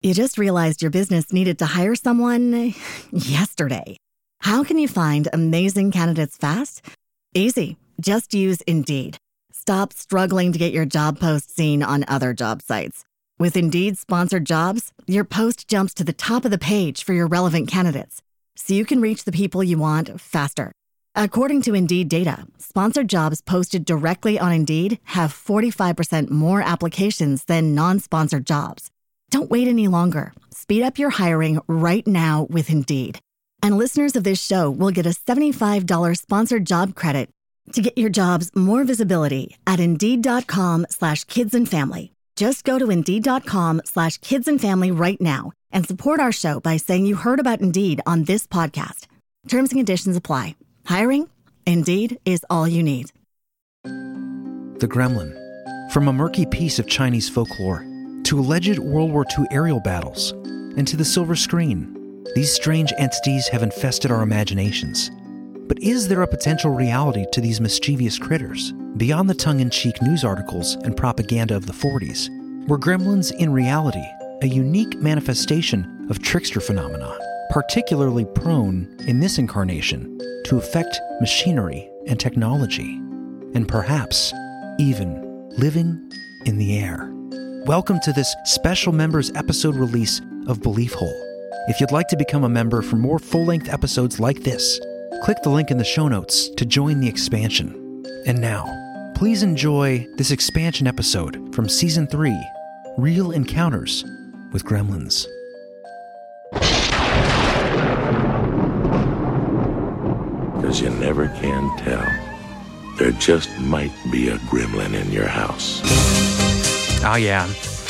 You just realized your business needed to hire someone yesterday. How can you find amazing candidates fast? Easy. Just use Indeed. Stop struggling to get your job post seen on other job sites. With Indeed sponsored jobs, your post jumps to the top of the page for your relevant candidates, so you can reach the people you want faster. According to Indeed data, sponsored jobs posted directly on Indeed have 45% more applications than non-sponsored jobs. Don't wait any longer. Speed up your hiring right now with Indeed. And listeners of this show will get a $75 sponsored job credit to get your jobs more visibility at Indeed.com/kidsandfamily. Just go to Indeed.com/kidsandfamily right now and support our show by saying you heard about Indeed on this podcast. Terms and conditions apply. Hiring? Indeed is all you need. The Gremlin. From a murky piece of Chinese folklore to alleged World War II aerial battles and to the silver screen, these strange entities have infested our imaginations. But is there a potential reality to these mischievous critters? Beyond the tongue-in-cheek news articles and propaganda of the 40s, were gremlins in reality a unique manifestation of trickster phenomena, particularly prone in this incarnation to affect machinery and technology, and perhaps even living in the air? Welcome to this special members episode release of Belief Hole. If you'd like to become a member for more full-length episodes like this, click the link in the show notes to join the expansion. And now, please enjoy this expansion episode from Season 3, Real Encounters with Gremlins. 'Cause you never can tell. There just might be a gremlin in your house. Oh, yeah.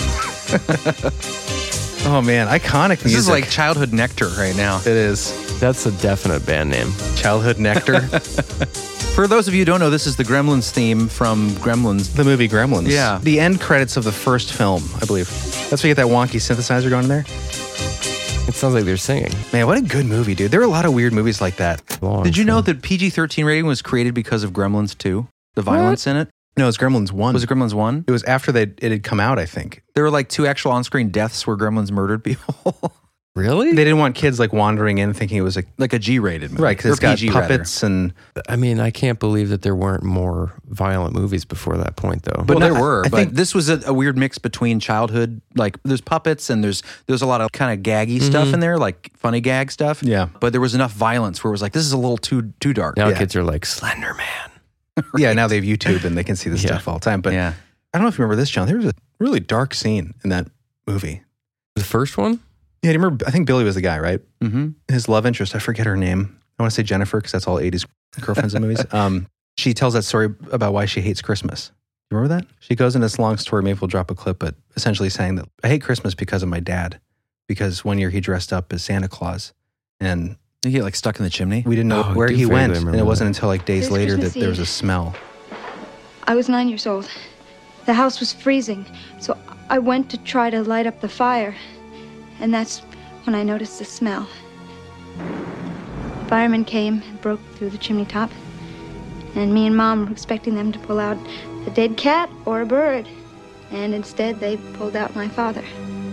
Oh, man. Iconic music. This is like childhood nectar right now. It is. That's a definite band name. Childhood nectar. For those of you who don't know, this is the Gremlins theme from Gremlins. The movie Gremlins. Yeah. The end credits of the first film, I believe. That's where you get that wonky synthesizer going in there. It sounds like they're singing. Man, what a good movie, dude. There are a lot of weird movies like that. Did you know that PG-13 rating was created because of Gremlins 2? The violence in it? No, it was Gremlins 1. Was it Gremlins 1? It was after it had come out, I think. There were like 2 actual on-screen deaths where Gremlins murdered people. Really? They didn't want kids like wandering in thinking it was like a G-rated movie. Right, because it's got PG puppets and... I mean, I can't believe that there weren't more violent movies before that point, though. But Well, there were. I But think this was a weird mix between childhood, like there's puppets and there's a lot of kind of gaggy stuff in there, like funny gag stuff. Yeah. But there was enough violence where it was like, this is a little too dark. Now Yeah. kids are like, Slender Man. Yeah, now they have YouTube and they can see this Yeah. stuff all the time. But Yeah. I don't know if you remember this, John. There was a really dark scene in that movie. The first one? Yeah, do you remember? I think Billy was the guy, right? Mm-hmm. His love interest, I forget her name. I want to say Jennifer because that's all 80s girlfriends in movies. She tells that story about why she hates Christmas. You remember that? She goes in this long story, maybe we'll drop a clip, but essentially saying that I hate Christmas because of my dad. Because one year he dressed up as Santa Claus and You get like stuck in the chimney? we didn't know Oh, where I do he vaguely went. And remember it wasn't that. until like days It was later that Christmas there was a Eve. smell. I was 9 years old. The house was freezing, so I went to try to light up the fire. And that's when I noticed the smell. The firemen came and broke through the chimney top. And me and Mom were expecting them to pull out a dead cat or a bird. And instead, they pulled out my father.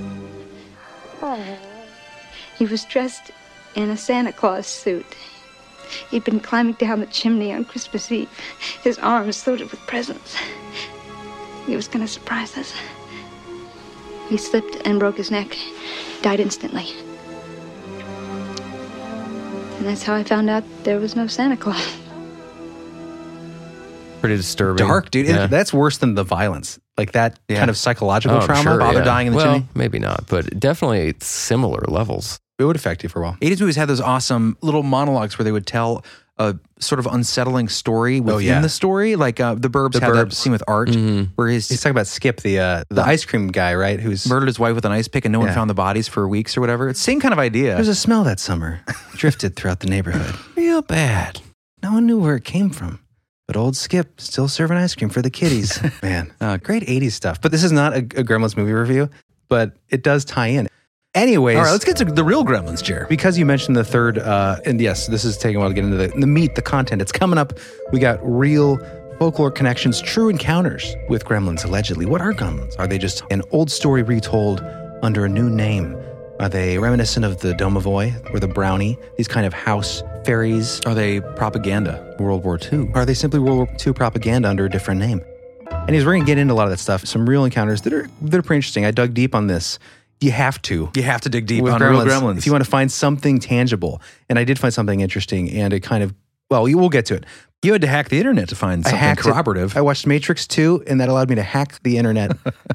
He was dressed in a Santa Claus suit. He'd been climbing down the chimney on Christmas Eve, his arms loaded with presents. He was going to surprise us. He slipped and broke his neck, died instantly. And that's how I found out there was no Santa Claus. Pretty disturbing. Dark, dude. Yeah. That's worse than the violence. Like that Yeah. kind of psychological Oh, I'm trauma. sure, Father yeah. dying in the well, chimney? maybe not, but definitely similar levels. It would affect you for a while. 80s movies had those awesome little monologues where they would tell a sort of unsettling story within yeah. the story. Like The Burbs The had that Burbs. scene with Art where He's talking about Skip, the ice cream guy, right? Who's murdered his wife with an ice pick and no one Yeah. found the bodies for weeks or whatever. It's the same kind of idea. There's a smell that summer. Drifted throughout the neighborhood. Real bad. No one knew where it came from. But old Skip still serving ice cream for the kiddies. Man, great 80s stuff. But this is not a Gremlins movie review, but it does tie in. Anyways. All right, let's get to the real Gremlins, Jer. Because you mentioned the third, and yes, this is taking a while to get into the meat, the content. It's coming up. We got real folklore connections, true encounters with gremlins, allegedly. What are gremlins? Are they just an old story retold, under a new name. Are they reminiscent of the Domovoi or the Brownie, these kind of house fairies? Are they propaganda? World War II? Are they simply World War II propaganda under a different name? And we're going to get into a lot of that stuff, some real encounters that are pretty interesting. I dug deep on this. You have to. You have to dig deep With on real gremlins. If you want to find something tangible. And I did find something interesting, and it kind of, well, we'll get to it. You had to hack the internet to find something corroborative. I watched Matrix 2, and that allowed me to hack the internet.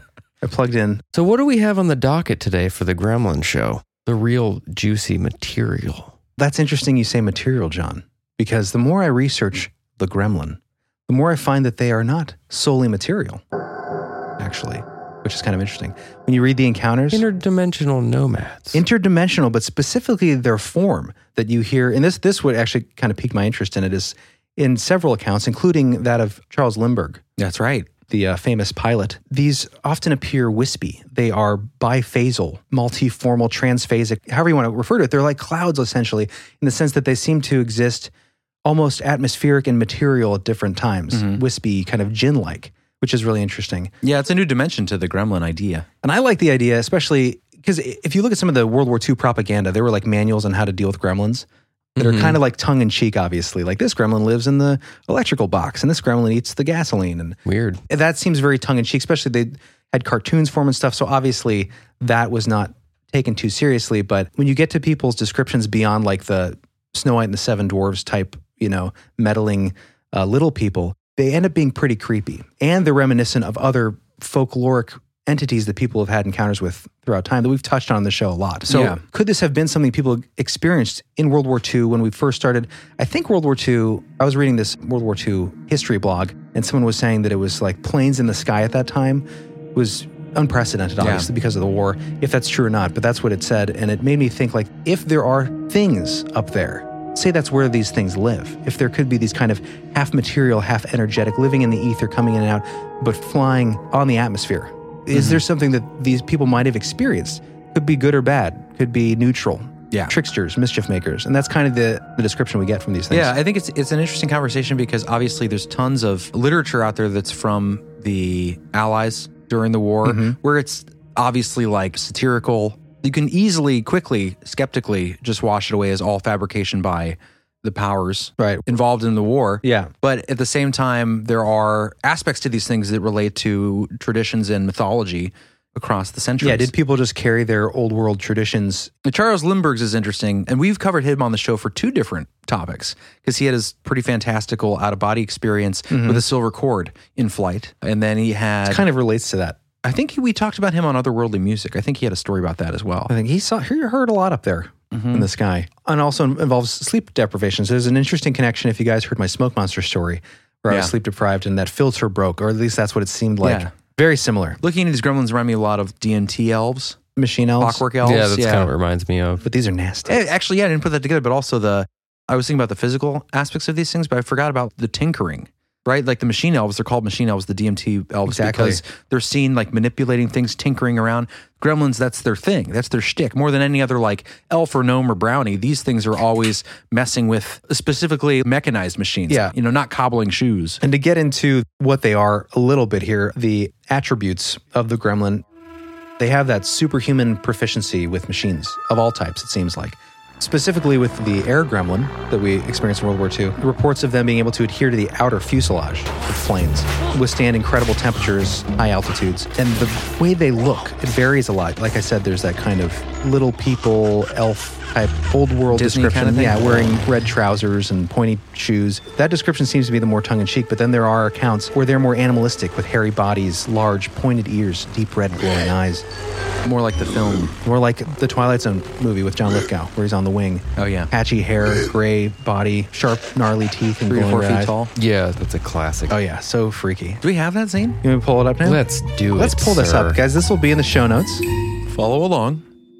I plugged in. So what do we have on the docket today for the Gremlin show? The real juicy material. That's interesting you say material, John, because the more I research the Gremlin, the more I find that they are not solely material, actually, which is kind of interesting. When you read the encounters... Interdimensional nomads. Interdimensional, but specifically their form that you hear, and this would actually kind of pique my interest in it, is in several accounts, including that of Charles Lindbergh. That's right. The famous pilot. These often appear wispy. They are biphasal, multiformal, transphasic, however you want to refer to it. They're like clouds, essentially, in the sense that they seem to exist almost atmospheric and material at different times. Wispy, kind of djinn-like, which is really interesting. Yeah, it's a new dimension to the gremlin idea. And I like the idea, especially because if you look at some of the World War II propaganda, there were like manuals on how to deal with gremlins that are kind of like tongue-in-cheek, obviously. Like, this gremlin lives in the electrical box, and this gremlin eats the gasoline. And weird. That seems very tongue-in-cheek, especially they had cartoons for them and stuff, so obviously that was not taken too seriously. But when you get to people's descriptions beyond like the Snow White and the Seven Dwarfs type, meddling little people, they end up being pretty creepy. And they're reminiscent of other folkloric entities that people have had encounters with throughout time that we've touched on the show a lot. So could this have been something people experienced in World War II when we first started? I think World War II, I was reading this World War II history blog, and someone was saying that it was like planes in the sky at that time was unprecedented, obviously, because of the war, if that's true or not, but that's what it said. And it made me think, like, if there are things up there, say that's where these things live, if there could be these kind of half material, half energetic, living in the ether, coming in and out, but flying on the atmosphere, is there something that these people might have experienced? Could be good or bad, could be neutral. Yeah. Tricksters, mischief makers. And that's kind of the description we get from these things. Yeah, I think it's an interesting conversation because obviously there's tons of literature out there that's from the Allies during the war where it's obviously like satirical. You can easily, quickly, skeptically just wash it away as all fabrication by the powers involved in the war. Yeah. But at the same time, there are aspects to these things that relate to traditions and mythology across the centuries. Yeah, did people just carry their old world traditions? Charles Lindbergh's is interesting, and we've covered him on the show for two different topics because he had his pretty fantastical out-of-body experience with a silver cord in flight, and then he had... It kind of relates to that. I think we talked about him on Otherworldly Music. I think he had a story about that as well. I think he heard a lot up there in the sky. And also involves sleep deprivation. So there's an interesting connection if you guys heard my Smoke Monster story where I was sleep deprived and that filter broke, or at least that's what it seemed like. Yeah. Very similar. Looking at these gremlins remind me a lot of D&T elves. Machine elves. Clockwork elves. Yeah, that's kind of what it reminds me of. But these are nasty. Actually, I didn't put that together, but also I was thinking about the physical aspects of these things, but I forgot about the tinkering. Right? Like the machine elves, they're called machine elves, the DMT elves, because they're seen like manipulating things, tinkering around. Gremlins, that's their thing. That's their shtick. More than any other like elf or gnome or brownie, these things are always messing with specifically mechanized machines. Yeah. Not cobbling shoes. And to get into what they are a little bit here, the attributes of the gremlin, they have that superhuman proficiency with machines of all types, it seems like. Specifically with the air gremlin that we experienced in World War II, reports of them being able to adhere to the outer fuselage of planes, withstand incredible temperatures, high altitudes, and the way they look, it varies a lot. Like I said, there's that kind of little people, elf type, old world Disney description. Kind of thing. Yeah, wearing red trousers and pointy shoes. That description seems to be the more tongue-in-cheek, but then there are accounts where they're more animalistic with hairy bodies, large pointed ears, deep red glowing eyes. More like the film. More like the Twilight Zone movie with John Lithgow, where he's on the wing. Oh, yeah. Patchy hair, gray body, sharp, gnarly teeth, and 3 to 4 feet eyes. tall. Yeah, that's a classic. Oh, yeah. So freaky. Do we have that scene? You want me to pull it up now? Let's do it. Let's pull this sir. up, guys. This will be in the show notes. Follow along.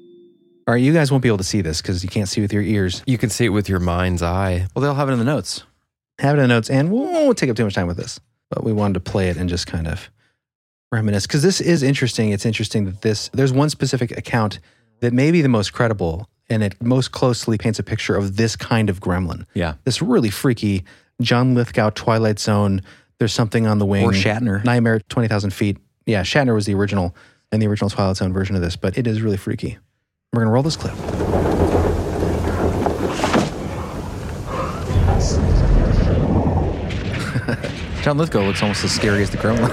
All right, you guys won't be able to see this because you can't see with your ears. You can see it with your mind's eye. Well, they'll have it in the notes. Have it in the notes, and we won't take up too much time with this. But we wanted to play it and just kind of reminisce, because this is interesting. It's interesting that there's one specific account that may be the most credible, and it most closely paints a picture of this kind of gremlin. Yeah. This really freaky John Lithgow Twilight Zone. There's something on the wing. Or Shatner. Nightmare 20,000 feet. Yeah, Shatner was the original in the original Twilight Zone version of this, but it is really freaky. We're going to roll this clip. John Lithgow looks almost as scary as the gremlin.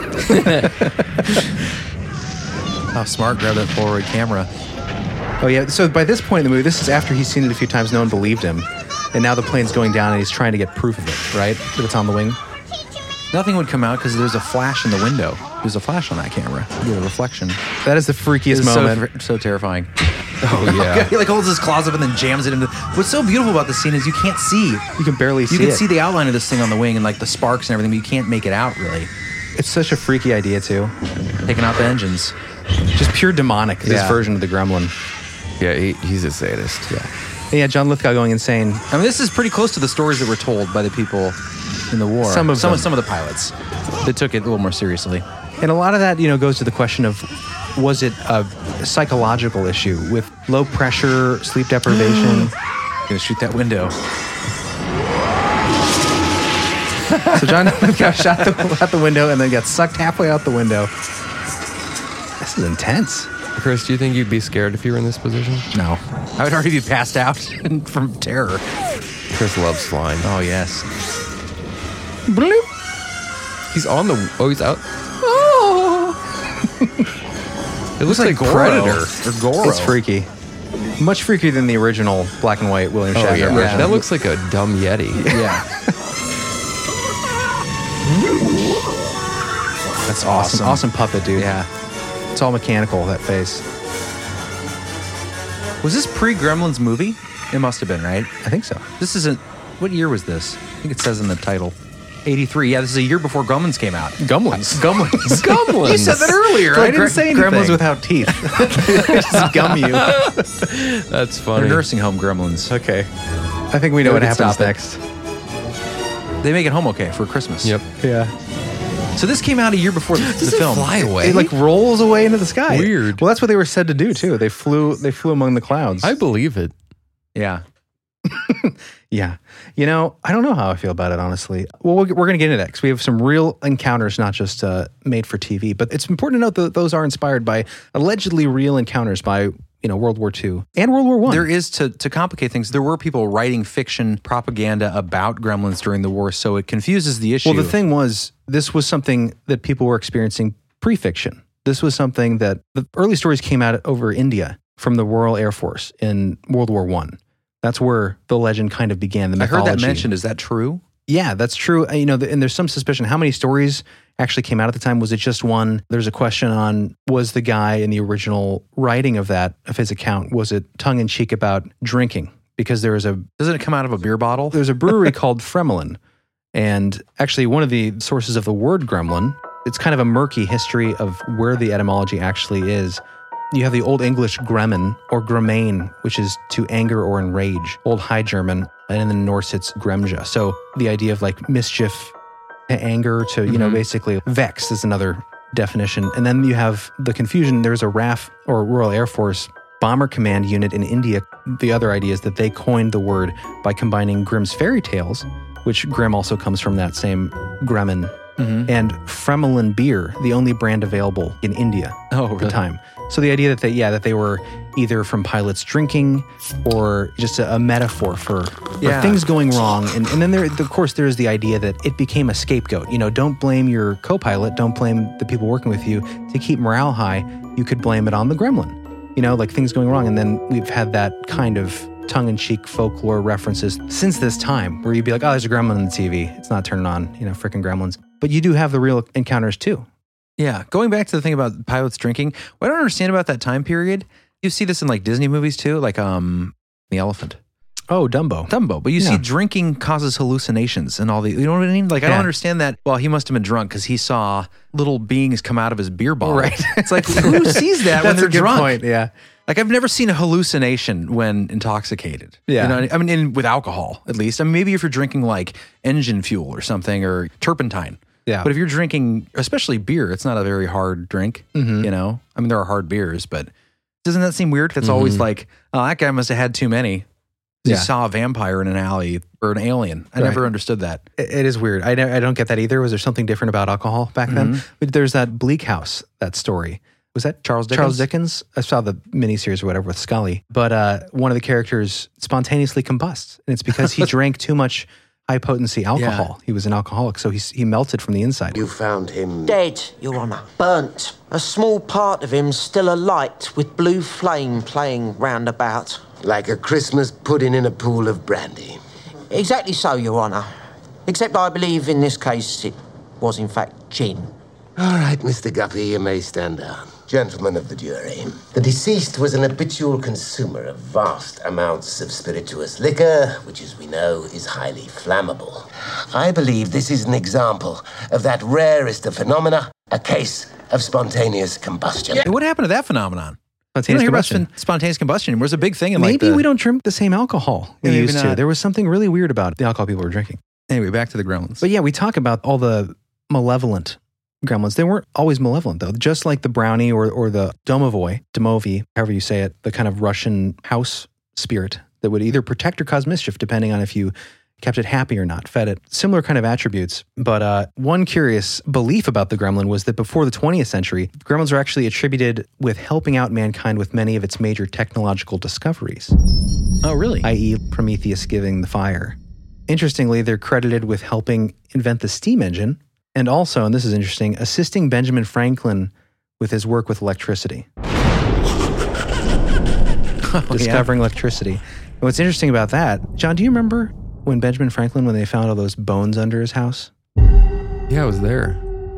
How smart, grab that Polaroid camera. Oh, yeah. So by this point in the movie, this is after he's seen it a few times, no one believed him. And now the plane's going down and he's trying to get proof of it, right? That it's on the wing. Nothing would come out because there's a flash in the window. There's a flash on that camera. You get a reflection. That is the freakiest moment. So terrifying. Oh, yeah. He like holds his claws up and then jams it into. What's so beautiful about this scene is you can't see. You can barely see it. You can see the outline of this thing on the wing and like the sparks and everything, but you can't make it out really. It's such a freaky idea, too. Taking out the engines. Just pure demonic, this version of the gremlin. Yeah, he's a sadist. Yeah. And yeah, John Lithgow going insane. I mean, this is pretty close to the stories that were told by the people in the war. Some of the pilots that took it a little more seriously. And a lot of that, goes to the question of, was it a psychological issue with low pressure, sleep deprivation? Gonna shoot that window. So John Lithgow shot out the window and then got sucked halfway out the window. This is intense. Chris, do you think you'd be scared if you were in this position? No. I would already be passed out from terror. Chris loves flying. Oh, yes. Bloop. He's on the... Oh, he's out. It looks like Goro. Predator. Or Goro. It's freaky. Much freakier than the original black and white William Shatner version. Yeah. That looks like a dumb Yeti. Yeah. That's awesome. Awesome puppet, dude. Yeah. It's all mechanical, that face. Was this pre-Gremlins movie? It must have been, right? I think so. This isn't... What year was this? I think it says in the title. 83. Yeah, this is a year before Gremlins came out. Gumlins. Gumlins. You said that earlier. I didn't say anything. Gremlins without teeth. Just gum you. That's funny. They're nursing home gremlins. Okay. I think we know what happens next. They make it home okay for Christmas. Yep. Yeah. So this came out a year before the film. Fly away. It like rolls away into the sky. Weird. Well, that's what they were said to do too. They flew among the clouds. I believe it. Yeah. Yeah. I don't know how I feel about it, honestly. Well, we're going to get into that because we have some real encounters, not just made for TV. But it's important to note that those are inspired by allegedly real encounters by, World War II and World War I. There is, to complicate things, there were people writing fiction propaganda about gremlins during the war, so it confuses the issue. Well, the thing was, this was something that people were experiencing pre-fiction. This was something that the early stories came out over India from the Royal Air Force in World War I. That's where the legend kind of began, the mythology. I heard that mentioned. Is that true? Yeah, that's true. And there's some suspicion. How many stories actually came out at the time? Was it just one? There's a question on, was the guy in the original writing of his account, was it tongue-in-cheek about drinking? Because doesn't it come out of a beer bottle? There's a brewery called Fremelin. And actually one of the sources of the word gremlin, it's kind of a murky history of where the etymology actually is. You have the Old English gremmen or gremain, which is to anger or enrage. Old High German, and in the Norse it's gremja. So the idea of like mischief, to anger, to, basically vex is another definition. And then you have the confusion. There's a RAF or Royal Air Force Bomber Command unit in India. The other idea is that they coined the word by combining Grimm's fairy tales, which Grimm also comes from that same gremmen, and Fremelin beer, the only brand available in India at the time. So the idea that they were either from pilots drinking or just a metaphor for things going wrong. And then of course, there's the idea that it became a scapegoat. Don't blame your co-pilot, don't blame the people working with you. To keep morale high, you could blame it on the gremlin. Like things going wrong. And then we've had that kind of tongue-in-cheek folklore references since this time where you'd be like, oh, there's a gremlin on the TV. It's not turning on, frickin' gremlins. But you do have the real encounters too. Yeah. Going back to the thing about pilots drinking, what I don't understand about that time period, you see this in like Disney movies too, like The Elephant. Oh, Dumbo. But you see drinking causes hallucinations and all the, you know what I mean? Like, I don't understand that. Well, he must have been drunk because he saw little beings come out of his beer bottle. Right. It's like, who sees that when they're drunk? Point, yeah. Like, I've never seen a hallucination when intoxicated. Yeah. With alcohol, at least. I mean, maybe if you're drinking like engine fuel or something or turpentine. Yeah. But if you're drinking, especially beer, it's not a very hard drink, I mean, there are hard beers, but doesn't that seem weird? That's always like, oh, that guy must have had too many. He saw a vampire in an alley or an alien. I never understood that. It is weird. I don't get that either. Was there something different about alcohol back then? But there's that Bleak House, that story Was that Charles Dickens? Charles Dickens? I saw the miniseries or whatever with Scully. But one of the characters spontaneously combusts. And it's because he drank too much high-potency alcohol. Yeah. He was an alcoholic, so he melted from the inside. You found him... Dead, Your Honour. Burnt. A small part of him still alight with blue flame playing round about. Like a Christmas pudding in a pool of brandy. Exactly so, Your Honour. Except I believe in this case it was in fact gin. All right, Mr. Guppy, you may stand down. Gentlemen of the jury, the deceased was an habitual consumer of vast amounts of spirituous liquor, which, as we know, is highly flammable. I believe this is an example of that rarest of phenomena, a case of spontaneous combustion. Hey, what happened to that phenomenon? Spontaneous combustion. Spontaneous combustion was a big thing. In Maybe we don't drink the same alcohol we Yeah, maybe used to. not. There was something really weird about the alcohol people were drinking. Anyway, back to the Gremlins. But yeah, we talk about all the malevolent gremlins. They weren't always malevolent, though. Just like the brownie or the domovy, however you say it, the kind of Russian house spirit that would either protect or cause mischief, depending on if you kept it happy or not, fed it. Similar kind of attributes. But one curious belief about the gremlin was that before the 20th century, gremlins are actually attributed with helping out mankind with many of its major technological discoveries. Oh, really? I.e. Prometheus giving the fire. Interestingly, they're credited with helping invent the steam engine, and also, and this is interesting, assisting Benjamin Franklin with his work with electricity. Discovering electricity. And what's interesting about that, John, do you remember when Benjamin Franklin, when they found all those bones under his house? Yeah, I was there.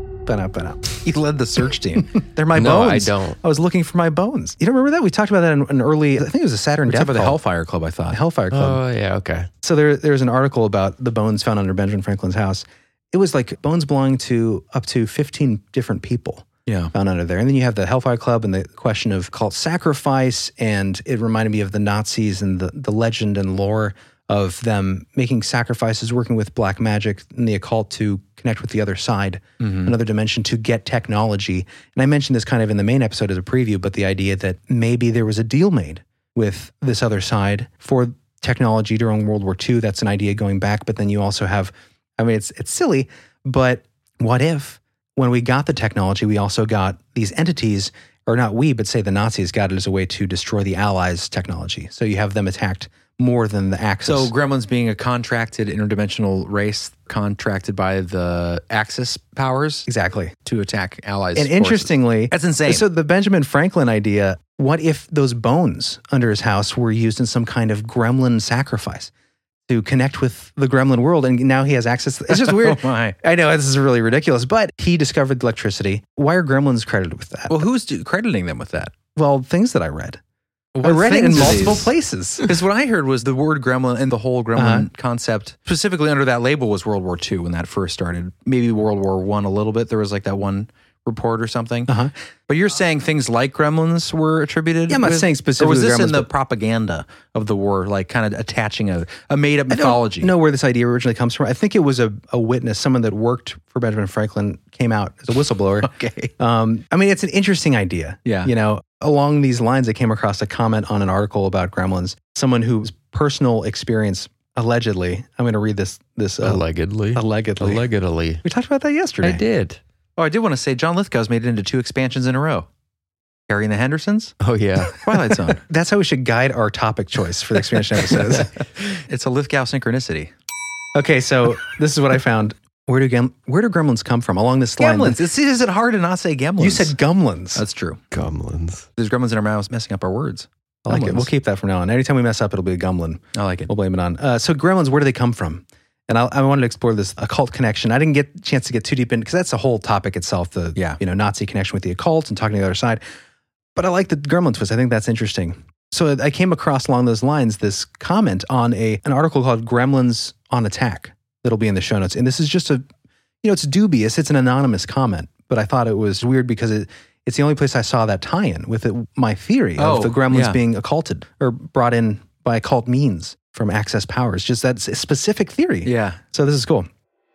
He led the search team. They're my No, bones. I don't. I was looking for my bones. You don't remember that? We talked about that in an early, I think it was a Saturn Death Except for the Call. Hellfire Club, I thought. The Hellfire Club. Oh, yeah, okay. So there's an article about the bones found under Benjamin Franklin's house. It was like bones belonging to up to 15 different people found under there. And then you have the Hellfire Club and the question of cult sacrifice. And it reminded me of the Nazis and the legend and lore of them making sacrifices, working with black magic and the occult to connect with the other side, another dimension to get technology. And I mentioned this kind of in the main episode as a preview, but the idea that maybe there was a deal made with this other side for technology during World War II. That's an idea going back. But then you also have, I mean, it's silly, but what if when we got the technology, we also got these entities, or not we, but say the Nazis got it as a way to destroy the Allies' technology. So you have them attacked more than the Axis. So Gremlins being a contracted interdimensional race contracted by the Axis powers Exactly. to attack Allies. And forces. interestingly, That's insane. So the Benjamin Franklin idea, what if those bones under his house were used in some kind of gremlin sacrifice to connect with the gremlin world? And now he has access. It's just weird. Oh my. I know this is really ridiculous, but he discovered electricity. Why are gremlins credited with that? Well, who's crediting them with that? Well, things that I read. What I read it in things are multiple these? places. Because what I heard was the word gremlin and the whole gremlin concept, specifically under that label, was World War II when that first started. Maybe World War I a little bit. There was like that one report or something. But you're saying things like gremlins were attributed? Yeah, I'm not with- saying specifically Or was this gremlins, in the but- propaganda of the war, like kind of attaching a made-up mythology? I don't know where this idea originally comes from. I think it was a witness, someone that worked for Benjamin Franklin, came out as a whistleblower. Okay. I mean, it's an interesting idea. Yeah. You know, along these lines, I came across a comment on an article about gremlins. Someone whose personal experience, allegedly, I'm going to read this. Allegedly. Allegedly. We talked about that yesterday. I did. Oh, I did want to say John Lithgow's made it into 2 expansions in a row. Harry and the Hendersons, Oh, yeah. Twilight Zone. That's how we should guide our topic choice for the expansion episodes. It's a Lithgow synchronicity. Okay, so this is what I found. Where do gremlins come from? Along this line. Gremlins. Is it hard to not say gremlins? You said gumlins. That's true. Gumlins. There's gremlins in our mouths messing up our words. I like it. Gremlins. We'll keep that from now on. Anytime we mess up, it'll be a gumlin. I like it. We'll blame it on. So gremlins, where do they come from? And I wanted to explore this occult connection. I didn't get a chance to get too deep in because that's a whole topic itself. The Nazi connection with the occult and talking to the other side. But I like the gremlin twist. I think that's interesting. So I came across along those lines this comment on an article called "Gremlins on Attack" that'll be in the show notes. And this is just it's dubious. It's an anonymous comment, but I thought it was weird because it's the only place I saw that tie-in with my theory of the gremlins being occulted or brought in by occult means from Access powers. Just that's a specific theory. Yeah. So this is cool.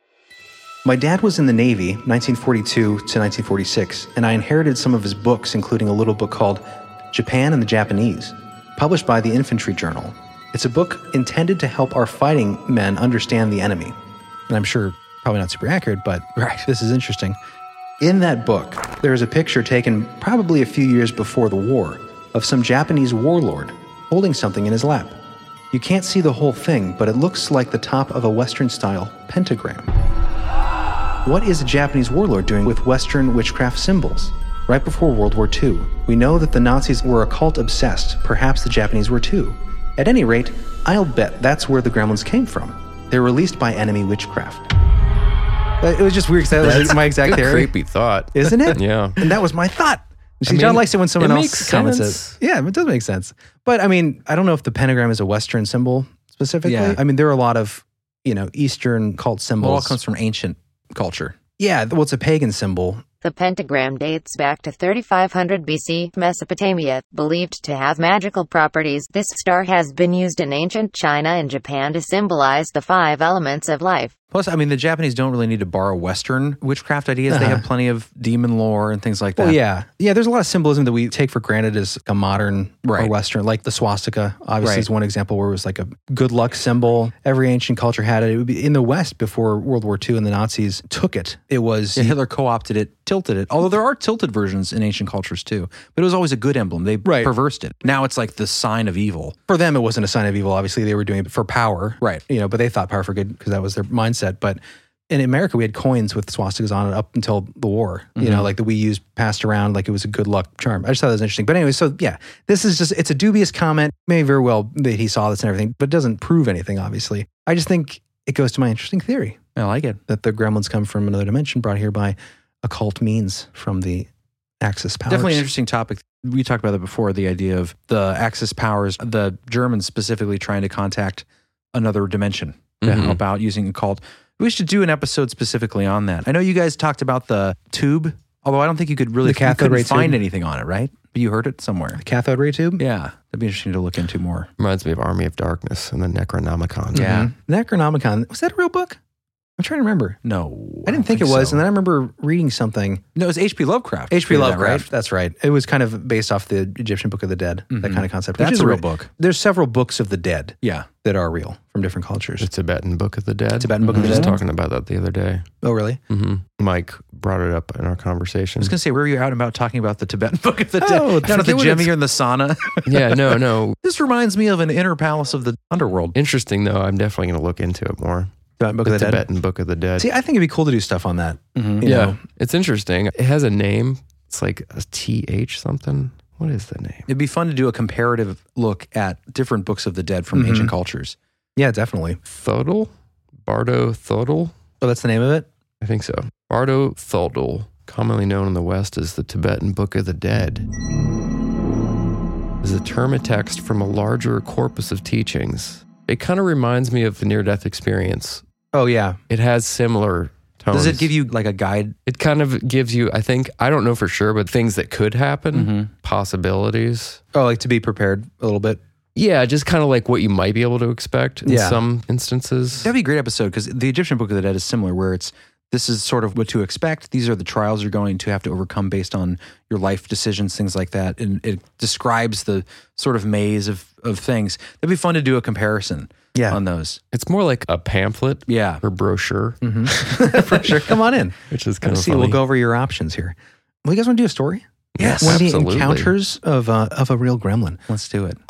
My dad was in the Navy, 1942 to 1946, and I inherited some of his books, including a little book called Japan and the Japanese, published by the Infantry Journal. It's a book intended to help our fighting men understand the enemy. And I'm sure probably not super accurate, but this is interesting. In that book, there is a picture taken probably a few years before the war of some Japanese warlord holding something in his lap. You can't see the whole thing, but it looks like the top of a Western-style pentagram. What is a Japanese warlord doing with Western witchcraft symbols? Right before World War II, we know that the Nazis were occult-obsessed. Perhaps the Japanese were too. At any rate, I'll bet that's where the gremlins came from. They're released by enemy witchcraft. It was just weird because that was my exact theory. Creepy thought. Isn't it? Yeah. And that was my thought. See, John likes it when someone else comments sense. it. Yeah, it does make sense. But I mean, I don't know if the pentagram is a Western symbol specifically. Yeah. I mean, there are a lot of, Eastern cult symbols. It all comes from ancient culture. Yeah, well, it's a pagan symbol. The pentagram dates back to 3500 BC, Mesopotamia, believed to have magical properties. This star has been used in ancient China and Japan to symbolize the 5 elements of life. Plus, I mean, the Japanese don't really need to borrow Western witchcraft ideas. They have plenty of demon lore and things like that. Well, yeah. Yeah, there's a lot of symbolism that we take for granted as a modern or Western, like the swastika, obviously, is one example where it was like a good luck symbol. Every ancient culture had it. It would be in the West before World War II and the Nazis took it. It was... Yeah, Hitler co-opted it, tilted it. Although there are tilted versions in ancient cultures too. But it was always a good emblem. They perversed it. Now it's like the sign of evil. For them, it wasn't a sign of evil. Obviously, they were doing it for power. Right. But they thought power for good because that was their mindset. But in America, we had coins with swastikas on it up until the war, like that we used, passed around like it was a good luck charm. I just thought that was interesting. But anyway, so yeah, this is just, it's a dubious comment. Maybe very well that he saw this and everything, but it doesn't prove anything, obviously. I just think it goes to my interesting theory. I like it. That the gremlins come from another dimension brought here by occult means from the Axis powers. Definitely an interesting topic. We talked about it before, the idea of the Axis powers, the Germans specifically trying to contact another dimension to help out using occult. We should do an episode specifically on that. I know you guys talked about the tube, although I don't think you could really find anything on it, right? But you heard it somewhere. The cathode ray tube? Yeah. That'd be interesting to look into more. Reminds me of Army of Darkness and the Necronomicon. Yeah. Necronomicon. Was that a real book? I'm trying to remember. No. I didn't think it was. So. And then I remember reading something. No, it was H.P. Lovecraft. H.P. Lovecraft. Right? That's right. It was kind of based off the Egyptian Book of the Dead, that kind of concept. That's a real book. There's several books of the dead that are real from different cultures. The Tibetan Book of the Dead. Tibetan Book of the Dead. I was talking about that the other day. Oh, really? Mm-hmm. Mike brought it up in our conversation. I was going to say, where were you out and about talking about the Tibetan Book of the Dead? Down at the gym here in the sauna? Yeah, no. This reminds me of an inner palace of the underworld. Interesting, though. I'm definitely going to look into it more. Tibetan Book of the Dead. See, I think it'd be cool to do stuff on that. You know? It's interesting. It has a name. It's like a TH something. What is the name? It'd be fun to do a comparative look at different books of the dead from ancient cultures. Yeah, definitely. Thodel? Bardo Thodel? Oh, that's the name of it? I think so. Bardo Thodel, commonly known in the West as the Tibetan Book of the Dead, is a term of text from a larger corpus of teachings. It kind of reminds me of the near-death experience. Oh, yeah. It has similar tones. Does it give you like a guide? It kind of gives you, I think, I don't know for sure, but things that could happen, possibilities. Oh, like to be prepared a little bit? Yeah, just kind of like what you might be able to expect in some instances. That'd be a great episode because the Egyptian Book of the Dead is similar where this is sort of what to expect. These are the trials you're going to have to overcome based on your life decisions, things like that. And it describes the sort of maze of things. That'd be fun to do a comparison on those. It's more like a pamphlet or brochure. For sure. Come on in. Which is kind of funny. We'll go over your options here. Well, you guys want to do a story? Yes, one absolutely. Of the encounters of a real gremlin. Let's do it.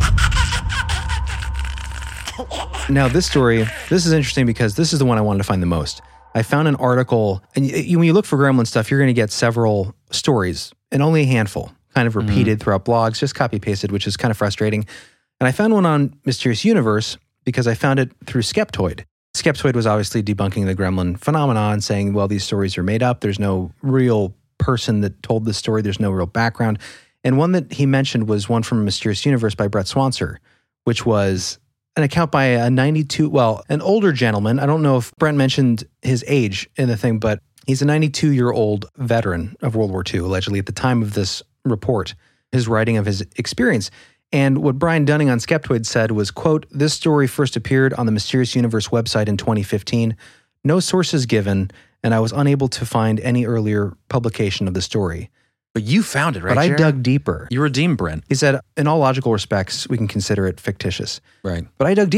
Now, this is interesting because this is the one I wanted to find the most. I found an article, and when you look for gremlin stuff, you're going to get several stories, and only a handful, kind of repeated throughout blogs, just copy-pasted, which is kind of frustrating. And I found one on Mysterious Universe because I found it through Skeptoid. Skeptoid was obviously debunking the gremlin phenomenon, saying, well, these stories are made up. There's no real person that told this story. There's no real background. And one that he mentioned was one from Mysterious Universe by Brett Swancer, which was an account by an older gentleman. I don't know if Brent mentioned his age in the thing, but he's a 92-year-old veteran of World War II, allegedly at the time of this report, his writing of his experience. And what Brian Dunning on Skeptoid said was, quote, "This story first appeared on the Mysterious Universe website in 2015. No sources given, and I was unable to find any earlier publication of the story." But you found it, right, But I Jared? dug deeper. You redeemed Brent. He said, in all logical respects, we can consider it fictitious. Right. But I dug deeper,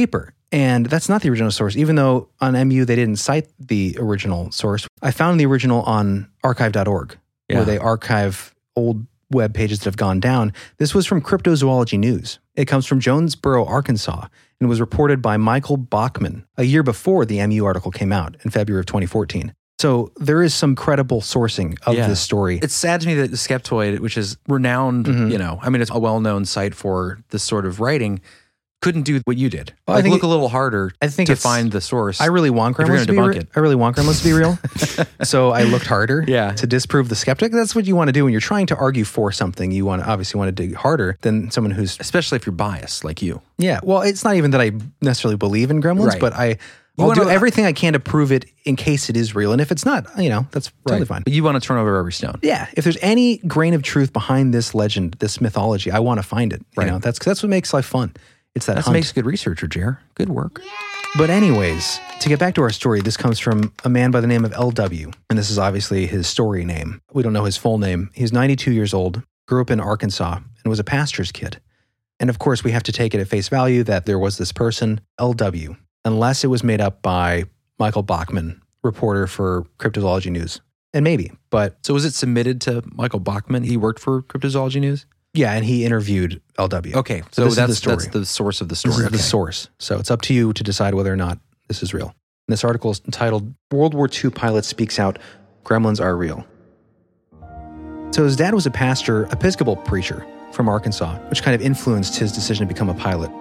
And that's not the original source, even though on MU they didn't cite the original source. I found the original on archive.org, where they archive old web pages that have gone down. This was from Cryptozoology News. It comes from Jonesboro, Arkansas, and was reported by Michael Bachman a year before the MU article came out in February of 2014. So there is some credible sourcing of this story. It's sad to me that the Skeptoid, which is renowned, it's a well-known site for this sort of writing, couldn't do what you did. Well, I think look a little harder to find the source. I really want Gremlins to be real. So I looked harder to disprove the skeptic. That's what you want to do when you're trying to argue for something. You obviously want to dig harder than someone who's... Especially if you're biased like you. Yeah. Well, it's not even that I necessarily believe in gremlins, but I'll do everything I can to prove it in case it is real. And if it's not, that's totally fine. But you want to turn over every stone. Yeah. If there's any grain of truth behind this legend, this mythology, I want to find it. You know, that's what makes life fun. It's that makes a good researcher, Jer. Good work. Yeah. But anyways, to get back to our story, this comes from a man by the name of LW. And this is obviously his story name. We don't know his full name. He's 92 years old, grew up in Arkansas, and was a pastor's kid. And of course, we have to take it at face value that there was this person, LW, unless it was made up by Michael Bachman, reporter for Cryptozoology News. And maybe, but... So was it submitted to Michael Bachman? He worked for Cryptozoology News? Yeah, and he interviewed LW. Okay, so that's the source of the story. This is the source. So it's up to you to decide whether or not this is real. And this article is entitled, World War II Pilot Speaks Out, Gremlins Are Real. So his dad was a pastor, Episcopal preacher from Arkansas, which kind of influenced his decision to become a pilot.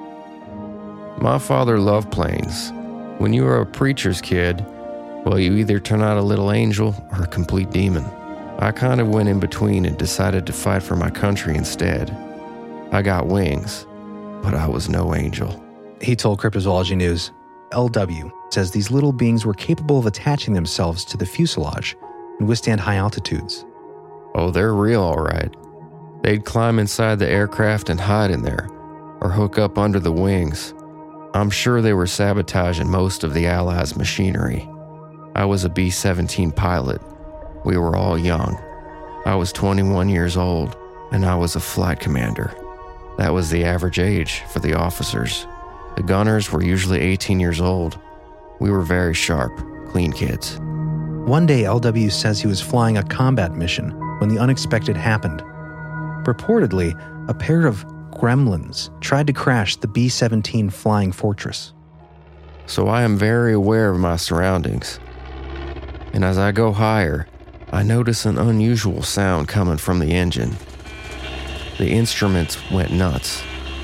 My father loved planes. When you were a preacher's kid, well, you either turn out a little angel or a complete demon. I kind of went in between and decided to fight for my country instead. I got wings, but I was no angel. He told Cryptozoology News, LW says these little beings were capable of attaching themselves to the fuselage and withstand high altitudes. Oh, they're real, all right. They'd climb inside the aircraft and hide in there, or hook up under the wings. I'm sure they were sabotaging most of the Allies' machinery. I was a B-17 pilot. We were all young. I was 21 years old, and I was a flight commander. That was the average age for the officers. The gunners were usually 18 years old. We were very sharp, clean kids. One day, LW says he was flying a combat mission when the unexpected happened. Reportedly, a pair of gremlins tried to crash the B-17 Flying Fortress. So I am very aware of my surroundings. And as I go higher, I notice an unusual sound coming from the engine. The instruments went nuts.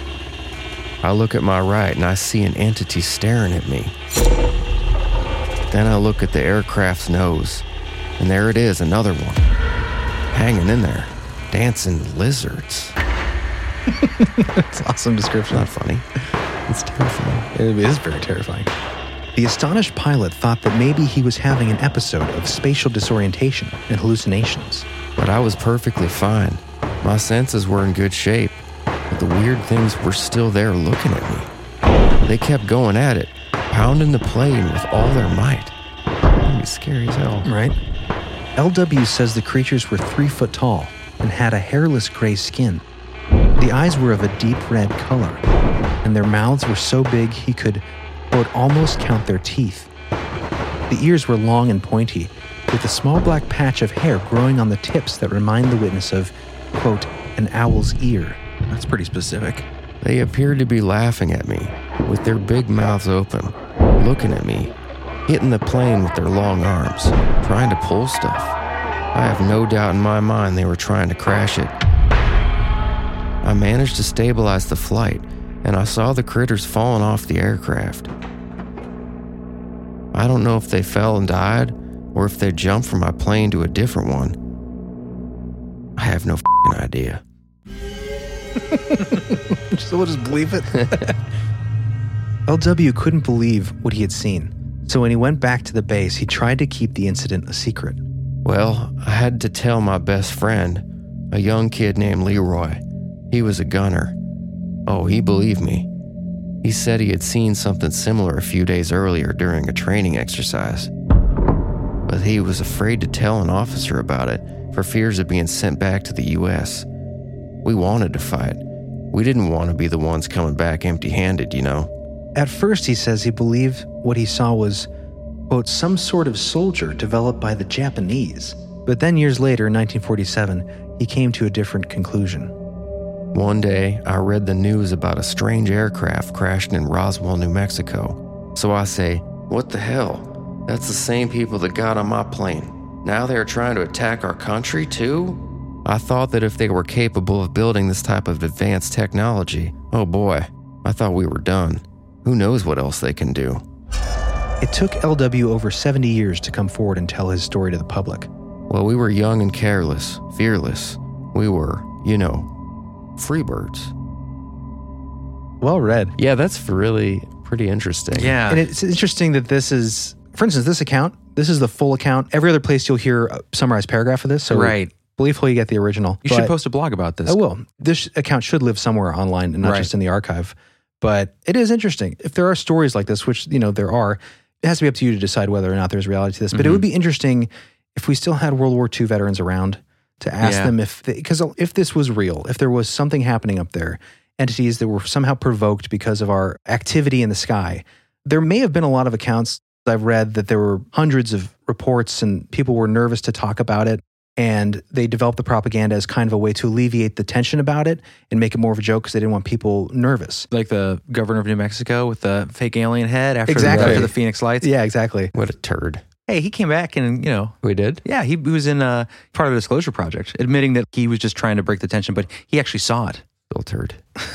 I look at my right and I see an entity staring at me. Then I look at the aircraft's nose, and there it is, another one. Hanging in there, dancing lizards. That's an awesome description. Not funny. It's terrifying. It is very terrifying. The astonished pilot thought that maybe he was having an episode of spatial disorientation and hallucinations. But I was perfectly fine. My senses were in good shape, but the weird things were still there looking at me. They kept going at it, pounding the plane with all their might. It was scary as hell. Right? LW says the creatures were 3 foot tall and had a hairless gray skin. The eyes were of a deep red color, and their mouths were so big he could, quote, almost count their teeth. The ears were long and pointy, with a small black patch of hair growing on the tips that remind the witness of, quote, an owl's ear. That's pretty specific. They appeared to be laughing at me, with their big mouths open, looking at me, hitting the plane with their long arms, trying to pull stuff. I have no doubt in my mind they were trying to crash it. I managed to stabilize the flight, and I saw the critters falling off the aircraft. I don't know if they fell and died, or if they jumped from my plane to a different one. I have no f***ing idea. So we'll just believe it? LW couldn't believe what he had seen, so when he went back to the base, he tried to keep the incident a secret. Well, I had to tell my best friend, a young kid named Leroy. He was a gunner. Oh, he believed me. He said he had seen something similar a few days earlier during a training exercise. But he was afraid to tell an officer about it for fears of being sent back to the U.S. We wanted to fight. We didn't want to be the ones coming back empty-handed, you know. At first, he says he believed what he saw was, quote, some sort of soldier developed by the Japanese. But then years later, in 1947, he came to a different conclusion. One day, I read the news about a strange aircraft crashing in Roswell, New Mexico. So I say, what the hell? That's the same people that got on my plane. Now they're trying to attack our country too? I thought that if they were capable of building this type of advanced technology, oh boy, I thought we were done. Who knows what else they can do? It took LW over 70 years to come forward and tell his story to the public. Well, we were young and careless, fearless. We were, freebirds. Well read. Yeah, that's really pretty interesting. Yeah. And it's interesting that this is, for instance, this account, this is the full account. Every other place you'll hear a summarized paragraph of this. So right. Believefully, you get the original. You should post a blog about this. I will. This account should live somewhere online and not just in the archive. But it is interesting. If there are stories like this, which, there are, it has to be up to you to decide whether or not there's reality to this. But it would be interesting if we still had World War II veterans around to ask them because if this was real, if there was something happening up there, entities that were somehow provoked because of our activity in the sky, there may have been a lot of accounts I've read that there were hundreds of reports and people were nervous to talk about it. And they developed the propaganda as kind of a way to alleviate the tension about it and make it more of a joke because they didn't want people nervous. Like the governor of New Mexico with the fake alien head after the Phoenix Lights. Yeah, exactly. What a turd. Hey, he came back and, We did? Yeah, he was in part of the Disclosure Project, admitting that he was just trying to break the tension, but he actually saw it. Still turd.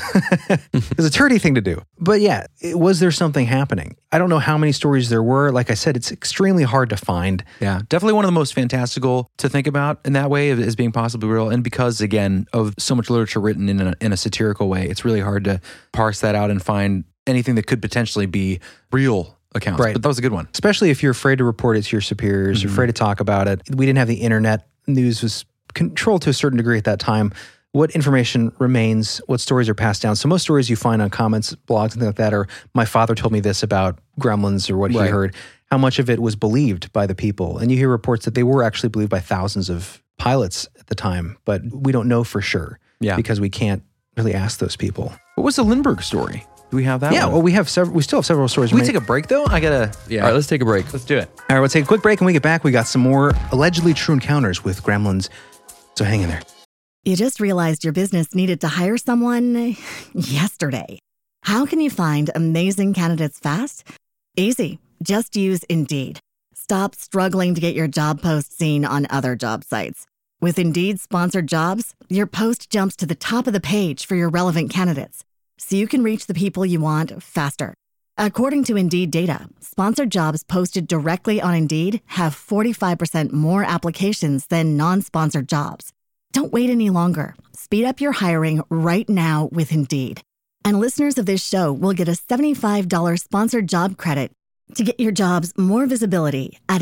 It's a turdy thing to do. But yeah, was there something happening? I don't know how many stories there were. Like I said, it's extremely hard to find. Yeah, definitely one of the most fantastical to think about in that way as being possibly real. And because, again, of so much literature written in a satirical way, it's really hard to parse that out and find anything that could potentially be real accounts. Right. But that was a good one. Especially if you're afraid to report it to your superiors, you're afraid to talk about it. We didn't have the internet. News was controlled to a certain degree at that time. What information remains, what stories are passed down. So most stories you find on comments, blogs, and things like that are, my father told me this about gremlins or what he heard. How much of it was believed by the people? And you hear reports that they were actually believed by thousands of pilots at the time, but we don't know for sure because we can't really ask those people. What was the Lindbergh story? Do we have that one? Well, we still have several stories. Can we take a break, though? All right, let's take a break. Let's do it. All right, we'll take a quick break. And when we get back, we got some more allegedly true encounters with gremlins. So hang in there. You just realized your business needed to hire someone yesterday. How can you find amazing candidates fast? Easy. Just use Indeed. Stop struggling to get your job post seen on other job sites. With Indeed sponsored jobs, your post jumps to the top of the page for your relevant candidates, so you can reach the people you want faster. According to Indeed data, sponsored jobs posted directly on Indeed have 45% more applications than non-sponsored jobs. Don't wait any longer. Speed up your hiring right now with Indeed. And listeners of this show will get a $75 sponsored job credit to get your jobs more visibility at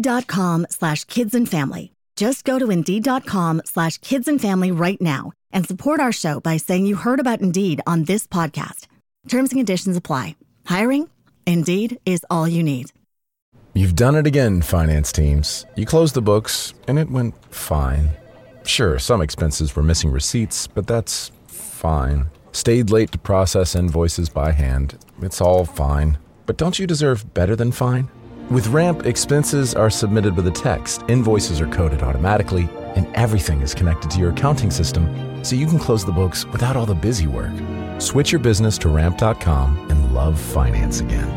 Indeed.com/kidsandfamily. Just go to Indeed.com/kidsandfamily right now and support our show by saying you heard about Indeed on this podcast. Terms and conditions apply. Hiring? Indeed is all you need. You've done it again, finance teams. You closed the books, and it went fine. Sure, some expenses were missing receipts, but that's fine. Stayed late to process invoices by hand. It's all fine. But don't you deserve better than fine? With Ramp, expenses are submitted with a text, invoices are coded automatically, and everything is connected to your accounting system, so you can close the books without all the busy work. Switch your business to Ramp.com and love finance again.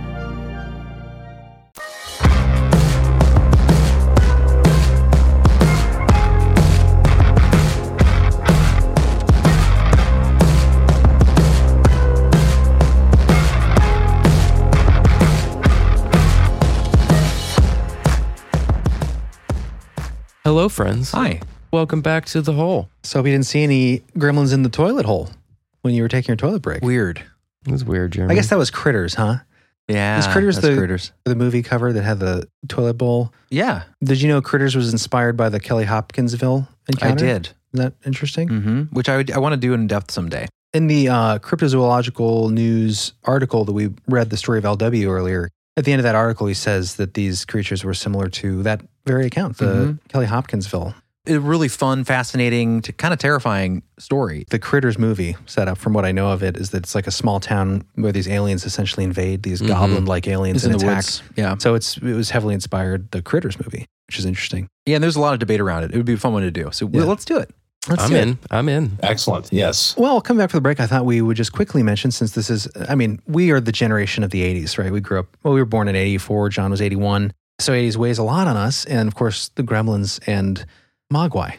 Hello, friends. Hi. Welcome back to The Hole. So we didn't see any gremlins in the toilet hole when you were taking your toilet break. Weird. It was weird, Jeremy. I guess that was Critters, huh? Yeah. Was Critters Critters. the movie cover that had the toilet bowl? Yeah. Did you know Critters was inspired by the Kelly Hopkinsville encounter? I did. Isn't that interesting? Mm-hmm. Which I want to do in depth someday. In the Cryptozoological News article that we read, the story of LW earlier, at the end of that article, he says that these creatures were similar to that very account, the Kelly Hopkinsville. a really fun, fascinating, kind of terrifying story. The Critters movie setup, from what I know of it, is that it's like a small town where these aliens essentially invade, these goblin-like aliens and in the attack. woods. Yeah. So it was heavily inspired the Critters movie, which is interesting. Yeah, and there's a lot of debate around it. It would be a fun one to do. So let's do it. I'm in. Excellent. Yes. Well, coming back for the break, I thought we would just quickly mention, since this is, we are the generation of the 80s, right? We were born in 84. John was 81. So 80s weighs a lot on us. And of course, the Gremlins and Mogwai.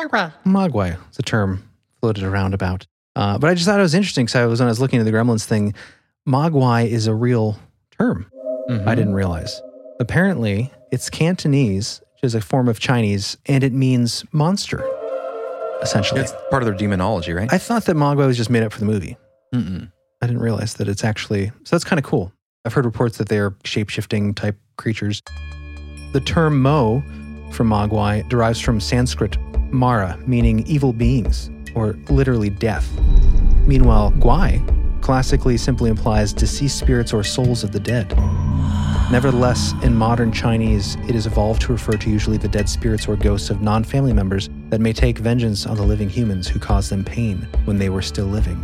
Mogwai is a term floated around about. But I just thought it was interesting because when I was looking at the Gremlins thing, Mogwai is a real term. I didn't realize. Apparently, it's Cantonese, which is a form of Chinese, and it means monster. Essentially. It's part of their demonology, right? I thought that Mogwai was just made up for the movie. I didn't realize that it's actually... So that's kind of cool. I've heard reports that they're shape-shifting type creatures. The term Mo from Mogwai derives from Sanskrit Mara, meaning evil beings, or literally death. Meanwhile, Gwai classically simply implies deceased spirits or souls of the dead. Nevertheless, in modern Chinese, it is evolved to refer to usually the dead spirits or ghosts of non-family members that may take vengeance on the living humans who caused them pain when they were still living.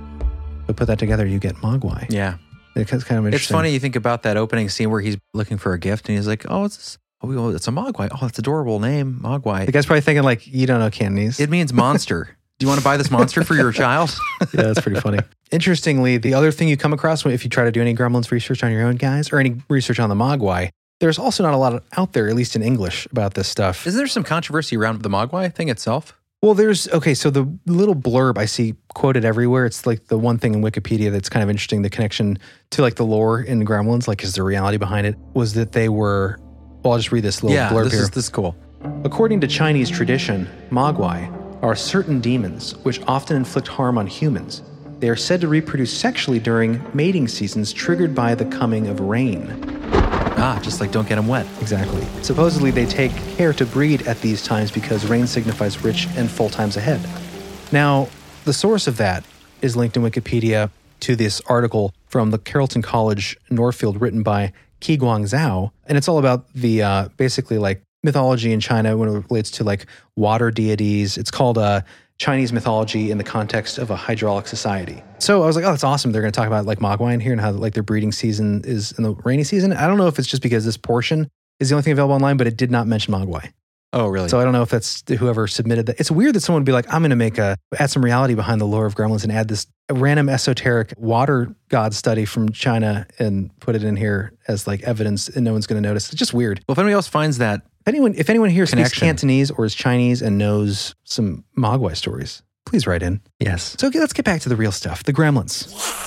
But put that together, you get Mogwai. Yeah. It's kind of interesting. It's funny you think about that opening scene where he's looking for a gift and he's like, it's a Mogwai. Oh, it's an adorable name, Mogwai. The guy's probably thinking like, you don't know Cantonese. It means monster. Do you want to buy this monster for your child? Yeah, that's pretty funny. Interestingly, the other thing you come across if you try to do any Gremlins research on your own, guys, or any research on the Mogwai, there's also not a lot out there, at least in English, about this stuff. Isn't there some controversy around the Mogwai thing itself? Well, so the little blurb I see quoted everywhere, it's like the one thing in Wikipedia that's kind of interesting, the connection to like the lore in Gremlins, like is the reality behind it, was that they were, I'll just read this little blurb here. This is cool. According to Chinese tradition, Mogwai are certain demons which often inflict harm on humans. They are said to reproduce sexually during mating seasons triggered by the coming of rain. Just like don't get them wet. Exactly. Supposedly they take care to breed at these times because rain signifies rich and full times ahead. Now, the source of that is linked in Wikipedia to this article from the Carleton College Northfield written by Qiguang Zhao, and it's all about the basically like mythology in China when it relates to like water deities. It's called Chinese mythology in the context of a hydraulic society. So I was like, oh, that's awesome. They're going to talk about like Mogwai in here and how like their breeding season is in the rainy season. I don't know if it's just because this portion is the only thing available online, but it did not mention Mogwai. Oh, really? So I don't know if that's whoever submitted that. It's weird that someone would be like, I'm going to add some reality behind the lore of Gremlins and add this random esoteric water god study from China and put it in here as like evidence and no one's going to notice. It's just weird. Well, if anybody else finds that, if anyone here speaks Cantonese or is Chinese and knows some Mogwai stories, please write in. Yes. So let's get back to the real stuff. The Gremlins.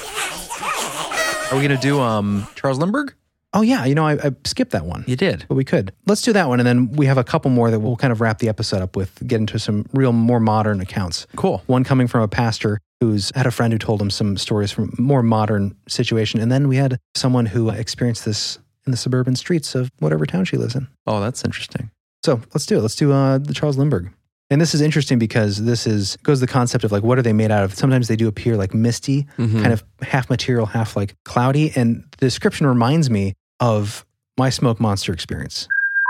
Are we going to do Charles Lindbergh? Oh, yeah. I skipped that one. You did. But we could. Let's do that one. And then we have a couple more that we'll kind of wrap the episode up with, get into some real, more modern accounts. Cool. One coming from a pastor who's had a friend who told him some stories from a more modern situation. And then we had someone who experienced this in the suburban streets of whatever town she lives in. Oh, that's interesting. So let's do it. Let's do the Charles Lindbergh. And this is interesting because goes the concept of like, what are they made out of? Sometimes they do appear like misty, kind of half material, half like cloudy. And the description reminds me of my smoke monster experience.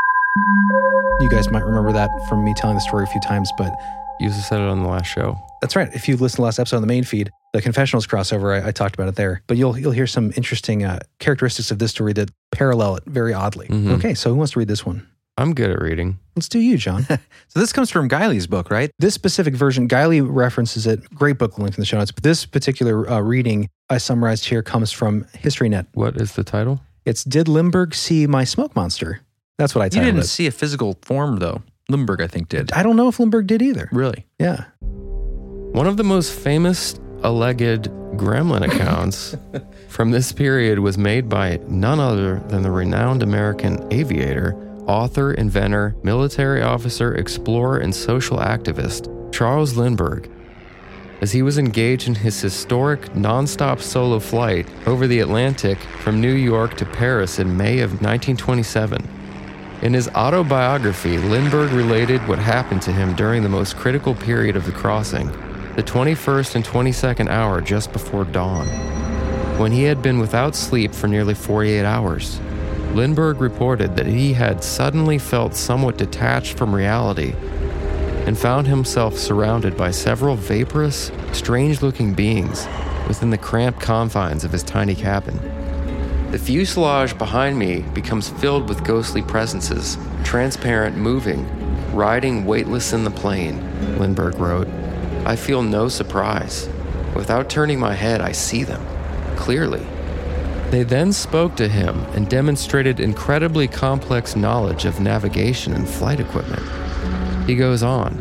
You guys might remember that from me telling the story a few times, but... You said it on the last show. That's right. If you listen to the last episode on the main feed, the Confessionals crossover, I talked about it there. But you'll hear some interesting characteristics of this story that parallel it very oddly. Okay, so who wants to read this one? I'm good at reading. Let's do you, John. So this comes from Guiley's book, right? This specific version, Guiley references it. Great book, linked in the show notes. But this particular reading I summarized here comes from HistoryNet. What is the title? It's Did Lindbergh See My Smoke Monster? That's what I titled it. You didn't see a physical form, though. Lindbergh, I think, did. I don't know if Lindbergh did either. Really? Yeah. One of the most famous alleged gremlin accounts from this period was made by none other than the renowned American aviator, author, inventor, military officer, explorer, and social activist, Charles Lindbergh, as he was engaged in his historic nonstop solo flight over the Atlantic from New York to Paris in May of 1927. In his autobiography, Lindbergh related what happened to him during the most critical period of the crossing, the 21st and 22nd hour just before dawn, when he had been without sleep for nearly 48 hours. Lindbergh reported that he had suddenly felt somewhat detached from reality and found himself surrounded by several vaporous, strange-looking beings within the cramped confines of his tiny cabin. The fuselage behind me becomes filled with ghostly presences, transparent, moving, riding weightless in the plane, Lindbergh wrote. I feel no surprise. Without turning my head, I see them, clearly. They then spoke to him and demonstrated incredibly complex knowledge of navigation and flight equipment. He goes on.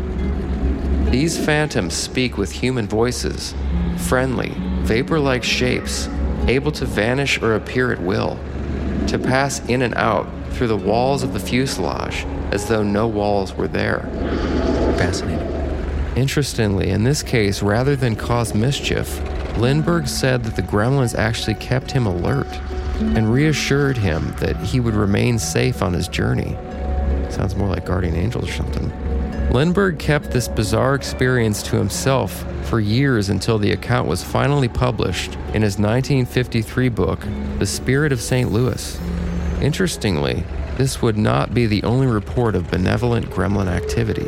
These phantoms speak with human voices, friendly, vapor-like shapes, able to vanish or appear at will, to pass in and out through the walls of the fuselage as though no walls were there. Fascinating. Interestingly, in this case, rather than cause mischief, Lindbergh said that the gremlins actually kept him alert and reassured him that he would remain safe on his journey. Sounds more like guardian angels or something. Lindbergh kept this bizarre experience to himself for years until the account was finally published in his 1953 book, The Spirit of St. Louis. Interestingly, this would not be the only report of benevolent gremlin activity,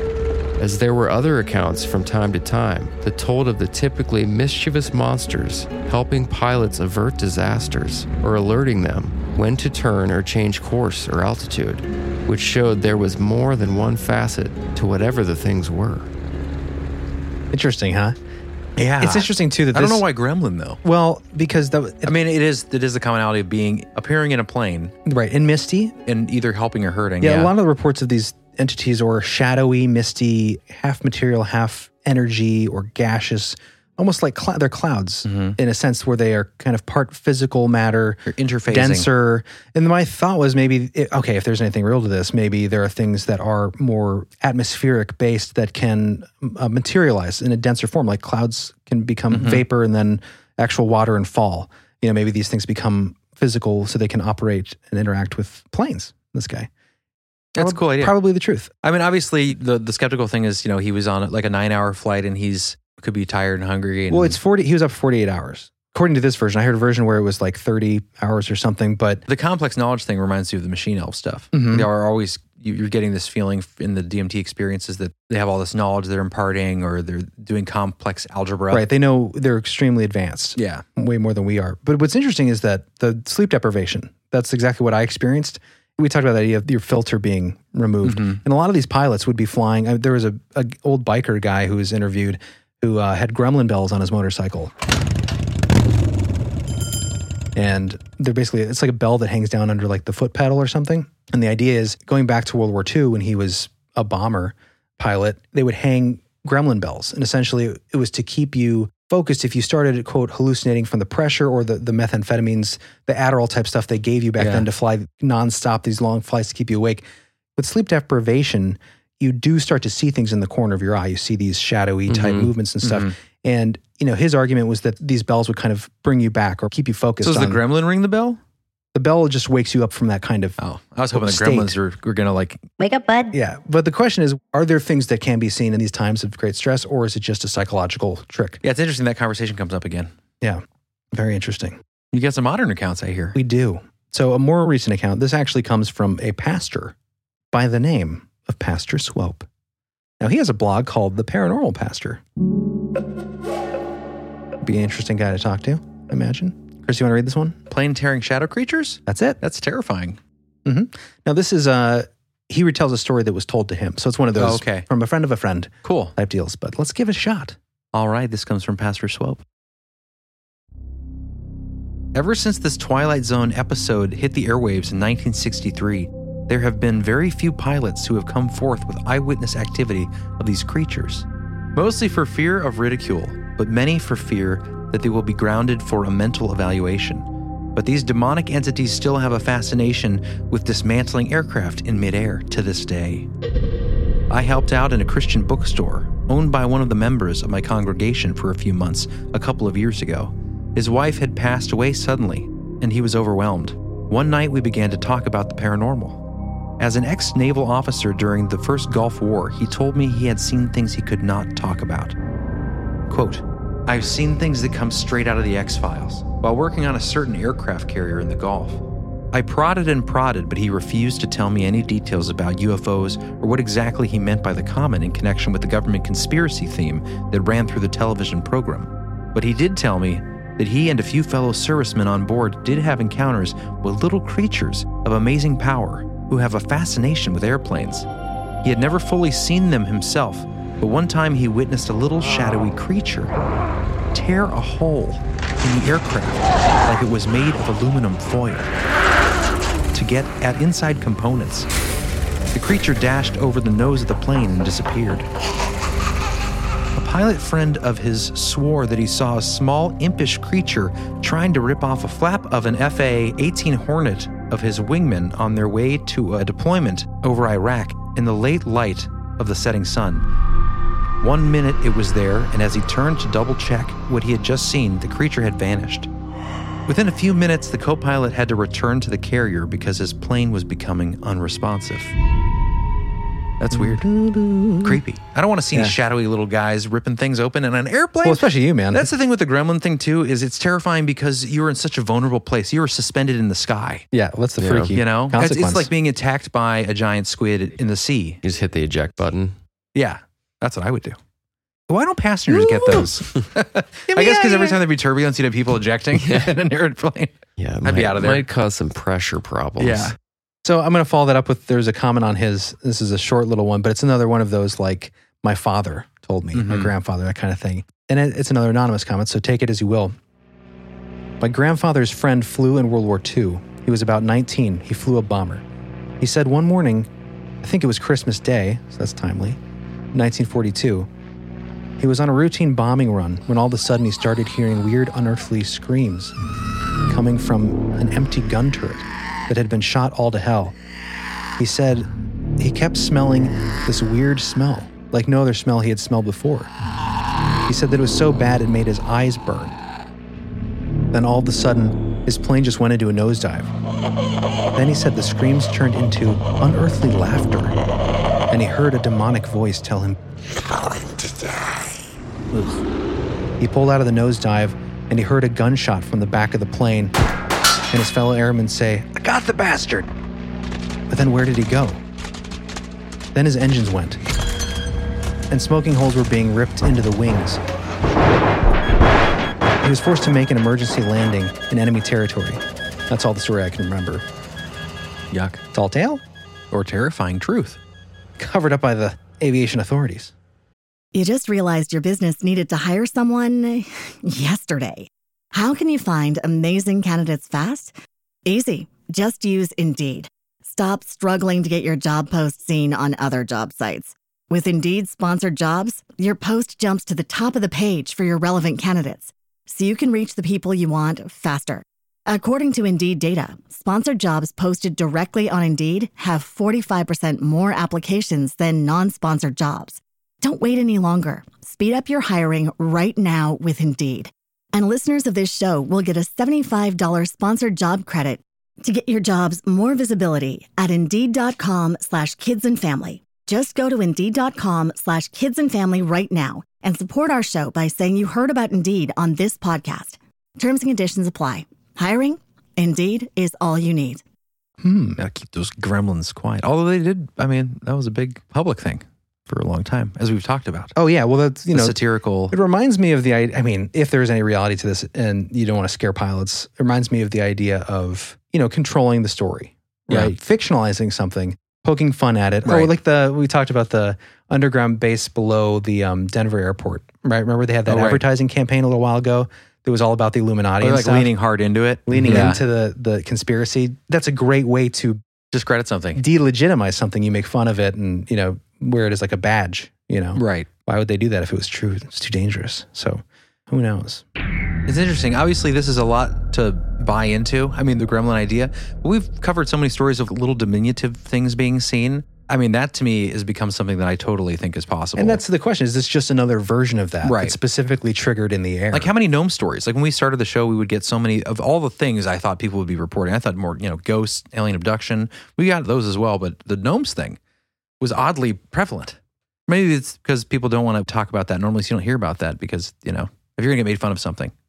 as there were other accounts from time to time that told of the typically mischievous monsters helping pilots avert disasters or alerting them when to turn or change course or altitude, which showed there was more than one facet to whatever the things were. Interesting, huh? Yeah. It's interesting, too, that I don't know why gremlin, though. Well, because... I mean, it is the commonality of appearing in a plane. Right, and misty. And either helping or hurting. Yeah, a lot of the reports of these entities are shadowy, misty, half material, half energy, or gaseous, almost like they're clouds in a sense where they are kind of part physical matter, interfacing, denser. And my thought was maybe, if there's anything real to this, maybe there are things that are more atmospheric based that can materialize in a denser form, like clouds can become vapor and then actual water and fall. You know, maybe these things become physical so they can operate and interact with planes in the sky. That's a cool idea. Probably the truth. I mean, obviously, the skeptical thing is, he was on like a 9-hour flight and could be tired and hungry. Well, it's 40. He was up 48 hours. According to this version, I heard a version where it was like 30 hours or something. But the complex knowledge thing reminds you of the machine elf stuff. They are always, you're getting this feeling in the DMT experiences that they have all this knowledge they're imparting, or they're doing complex algebra. Right. They know they're extremely advanced. Yeah. Way more than we are. But what's interesting is that the sleep deprivation, that's exactly what I experienced. We talked about the idea of your filter being removed. And a lot of these pilots would be flying. There was a old biker guy who was interviewed who had gremlin bells on his motorcycle. And they're basically, it's like a bell that hangs down under like the foot pedal or something. And the idea is, going back to World War II when he was a bomber pilot, they would hang gremlin bells. And essentially it was to keep you focused if you started, quote, hallucinating from the pressure or the methamphetamines, the Adderall type stuff they gave you back then to fly nonstop, these long flights to keep you awake. With sleep deprivation, you do start to see things in the corner of your eye. You see these shadowy type movements and stuff. And, his argument was that these bells would kind of bring you back or keep you focused. So does the gremlin ring the bell? The bell just wakes you up from that kind of I was hoping the gremlins were going to like... Wake up, bud. Yeah. But the question is, are there things that can be seen in these times of great stress, or is it just a psychological trick? Yeah, it's interesting that conversation comes up again. Yeah. Very interesting. You got some modern accounts, I hear. We do. So a more recent account, this actually comes from a pastor by the name of Pastor Swope. Now, he has a blog called The Paranormal Pastor. Be an interesting guy to talk to, I imagine. Chris, you want to read this one? Plane-tearing shadow creatures? That's it. That's terrifying. Now, this is, he retells a story that was told to him. So it's one of those from a friend of a friend type deals. But let's give it a shot. All right, this comes from Pastor Swope. Ever since this Twilight Zone episode hit the airwaves in 1963, there have been very few pilots who have come forth with eyewitness activity of these creatures, mostly for fear of ridicule, but many for fear that they will be grounded for a mental evaluation. But these demonic entities still have a fascination with dismantling aircraft in midair to this day. I helped out in a Christian bookstore owned by one of the members of my congregation for a few months a couple of years ago. His wife had passed away suddenly, and he was overwhelmed. One night we began to talk about the paranormal. As an ex-naval officer during the first Gulf War, he told me he had seen things he could not talk about. Quote, I've seen things that come straight out of the X-Files while working on a certain aircraft carrier in the Gulf. I prodded and prodded, but he refused to tell me any details about UFOs or what exactly he meant by the comet in connection with the government conspiracy theme that ran through the television program. But he did tell me that he and a few fellow servicemen on board did have encounters with little creatures of amazing power who have a fascination with airplanes. He had never fully seen them himself, but one time he witnessed a little shadowy creature tear a hole in the aircraft like it was made of aluminum foil to get at inside components. The creature dashed over the nose of the plane and disappeared. A pilot friend of his swore that he saw a small, impish creature trying to rip off a flap of an FA-18 Hornet of his wingmen on their way to a deployment over Iraq in the late light of the setting sun. 1 minute it was there, and as he turned to double-check what he had just seen, the creature had vanished. Within a few minutes, the co-pilot had to return to the carrier because his plane was becoming unresponsive. That's weird. Creepy. I don't want to see these shadowy little guys ripping things open in an airplane. Well, especially you, man. That's the thing with the gremlin thing, too, is it's terrifying because you're in such a vulnerable place. You were suspended in the sky. Yeah, that's the freaky consequence. It's like being attacked by a giant squid in the sea. You just hit the eject button. Yeah, that's what I would do. Why don't passengers get those? I guess because every time there'd be turbulence, you'd have people ejecting in an airplane. Yeah, I'd be out of there. Might cause some pressure problems. Yeah. So I'm going to follow that up with, there's a comment on his, this is a short little one, but it's another one of those like, my father told me, my grandfather, that kind of thing. And it's another anonymous comment, so take it as you will. My grandfather's friend flew in World War II. He was about 19. He flew a bomber. He said one morning, I think it was Christmas Day, so that's timely, 1942, he was on a routine bombing run when all of a sudden he started hearing weird unearthly screams coming from an empty gun turret that had been shot all to hell. He said he kept smelling this weird smell, like no other smell he had smelled before. He said that it was so bad it made his eyes burn. Then all of a sudden, his plane just went into a nosedive. Then he said the screams turned into unearthly laughter, and he heard a demonic voice tell him, "You're going to die." Ugh. He pulled out of the nosedive, and he heard a gunshot from the back of the plane, and his fellow airmen say, "I got the bastard!" But then where did he go? Then his engines went, and smoking holes were being ripped into the wings. He was forced to make an emergency landing in enemy territory. That's all the story I can remember. Yuck. Tall tale? Or terrifying truth. Covered up by the aviation authorities. You just realized your business needed to hire someone yesterday. How can you find amazing candidates fast? Easy. Just use Indeed. Stop struggling to get your job post seen on other job sites. With Indeed sponsored jobs, your post jumps to the top of the page for your relevant candidates, so you can reach the people you want faster. According to Indeed data, sponsored jobs posted directly on Indeed have 45% more applications than non-sponsored jobs. Don't wait any longer. Speed up your hiring right now with Indeed. And listeners of this show will get a $75 sponsored job credit to get your jobs more visibility at Indeed.com/kidsandfamily. Just go to Indeed.com/kidsandfamily right now and support our show by saying you heard about Indeed on this podcast. Terms and conditions apply. Hiring? Indeed is all you need. Gotta keep those gremlins quiet. Although they did, that was a big public thing for a long time, as we've talked about. Oh, yeah. Well, that's, satirical. It reminds me of the idea, if there's any reality to this and you don't want to scare pilots, it reminds me of the idea of, controlling the story, right? Yeah. Fictionalizing something, poking fun at it. Right. Or like we talked about the underground base below the Denver airport, right? Remember they had that advertising campaign a little while ago? It was all about the Illuminati and stuff. Leaning hard into it. Leaning into the conspiracy. That's a great way to discredit something. Delegitimize something. You make fun of it and, wear it as like a badge, Right. Why would they do that if it was true? It's too dangerous. So who knows? It's interesting. Obviously, this is a lot to buy into. The gremlin idea. But we've covered so many stories of little diminutive things being seen. That to me has become something that I totally think is possible. And that's the question. Is this just another version of that? Right. That's specifically triggered in the air? Like how many gnome stories? Like when we started the show, we would get so many of all the things I thought people would be reporting. I thought more, ghosts, alien abduction. We got those as well. But the gnomes thing was oddly prevalent. Maybe it's because people don't want to talk about that normally, so you don't hear about that because, if you're going to get made fun of something,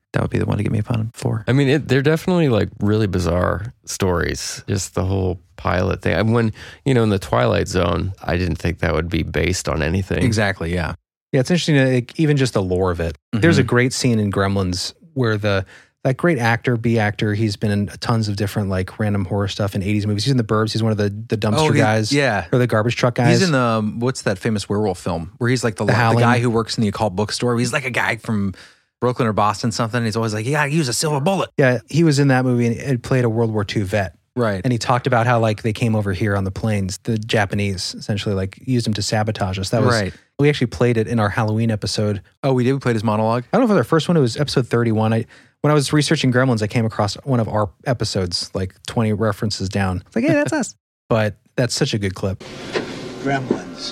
That would be the one to get me upon for. I mean, they're definitely like really bizarre stories. Just the whole pilot thing. I mean, when, in the Twilight Zone, I didn't think that would be based on anything. Exactly, yeah. Yeah, it's interesting, even just the lore of it. Mm-hmm. There's a great scene in Gremlins where that great actor, B actor, he's been in tons of different like random horror stuff in 80s movies. He's in The Burbs. He's one of the dumpster guys. Yeah. Or the garbage truck guys. He's in the, what's that famous werewolf film? Where he's like the guy who works in the occult bookstore. He's like a guy from Brooklyn or Boston something. And he's always like, you gotta use a silver bullet. Yeah, he was in that movie and played a World War II vet. Right. And he talked about how like they came over here on the planes, the Japanese essentially like used him to sabotage us. That was right. We actually played it in our Halloween episode. Oh, we did? We played his monologue? I don't know if it was our first one. It was episode 31. When I was researching Gremlins, I came across one of our episodes, like 20 references down. It's like, hey, that's us. But that's such a good clip. Gremlins.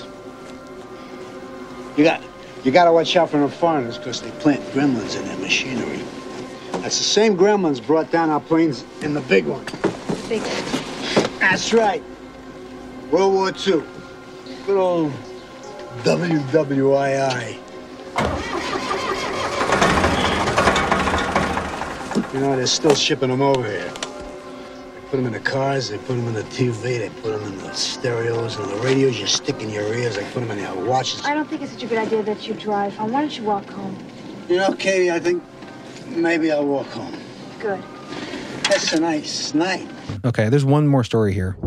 You got to watch out for the foreigners because they plant gremlins in their machinery. That's the same gremlins brought down our planes in the big one. Big one. That's right. World War II. Good old WWII. They're still shipping them over here. They put them in the cars, they put them in the TV, they put them in the stereos and the radios you stick in your ears, they put them in your watches. I don't think it's such a good idea that you drive. Why don't you walk home? Katie, I think maybe I'll walk home. Good. That's a nice night. Okay, there's one more story here.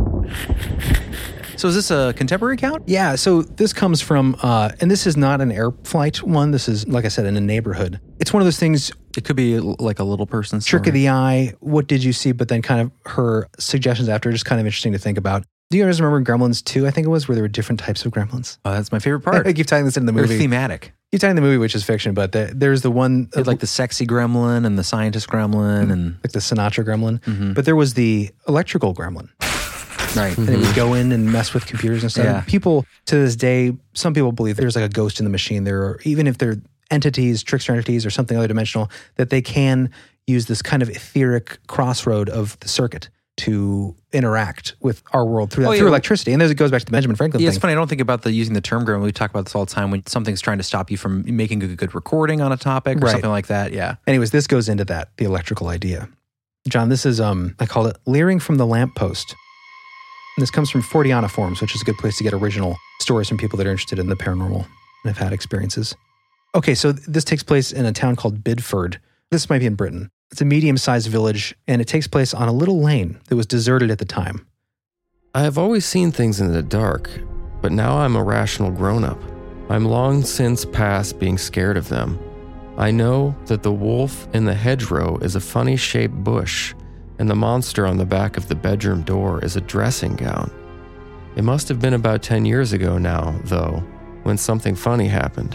So is this a contemporary account? Yeah, so this comes from, and this is not an air flight one. This is, like I said, in a neighborhood. It's one of those things. It could be like a little person's trick of the eye. What did you see? But then kind of her suggestions after, just kind of interesting to think about. Do you guys remember Gremlins 2, I think it was, where there were different types of gremlins? Oh, that's my favorite part. I keep tying this into the movie. They're thematic. You tie in the movie, which is fiction, but there's the one... like the sexy gremlin and the scientist gremlin and... Like the Sinatra gremlin. Mm-hmm. But there was the electrical gremlin. Right. And it would go in and mess with computers and stuff. Yeah. People, to this day, some people believe there's like a ghost in the machine there, or even if they're entities, trickster entities, or something other dimensional, that they can use this kind of etheric crossroad of the circuit to interact with our world through electricity. And it goes back to the Benjamin Franklin thing. It's funny. I don't think about using the term gremlin. We talk about this all the time when something's trying to stop you from making a good recording on a topic or something like that. Yeah. Anyways, this goes into that, the electrical idea. John, this is, I called it Leering from the Lamppost. And this comes from Forteana Forums, which is a good place to get original stories from people that are interested in the paranormal and have had experiences. Okay, so this takes place in a town called Bidford. This might be in Britain. It's a medium-sized village, and it takes place on a little lane that was deserted at the time. I have always seen things in the dark, but now I'm a rational grown-up. I'm long since past being scared of them. I know that the wolf in the hedgerow is a funny-shaped bush, and the monster on the back of the bedroom door is a dressing gown. It must have been about 10 years ago now, though, when something funny happened.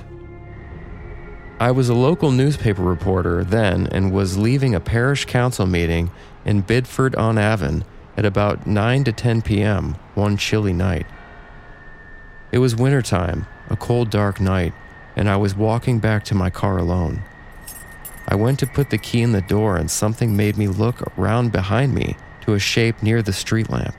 I was a local newspaper reporter then and was leaving a parish council meeting in Bidford-on-Avon at about 9 to 10 p.m. one chilly night. It was wintertime, a cold, dark night, and I was walking back to my car alone. I went to put the key in the door and something made me look around behind me to a shape near the street lamp.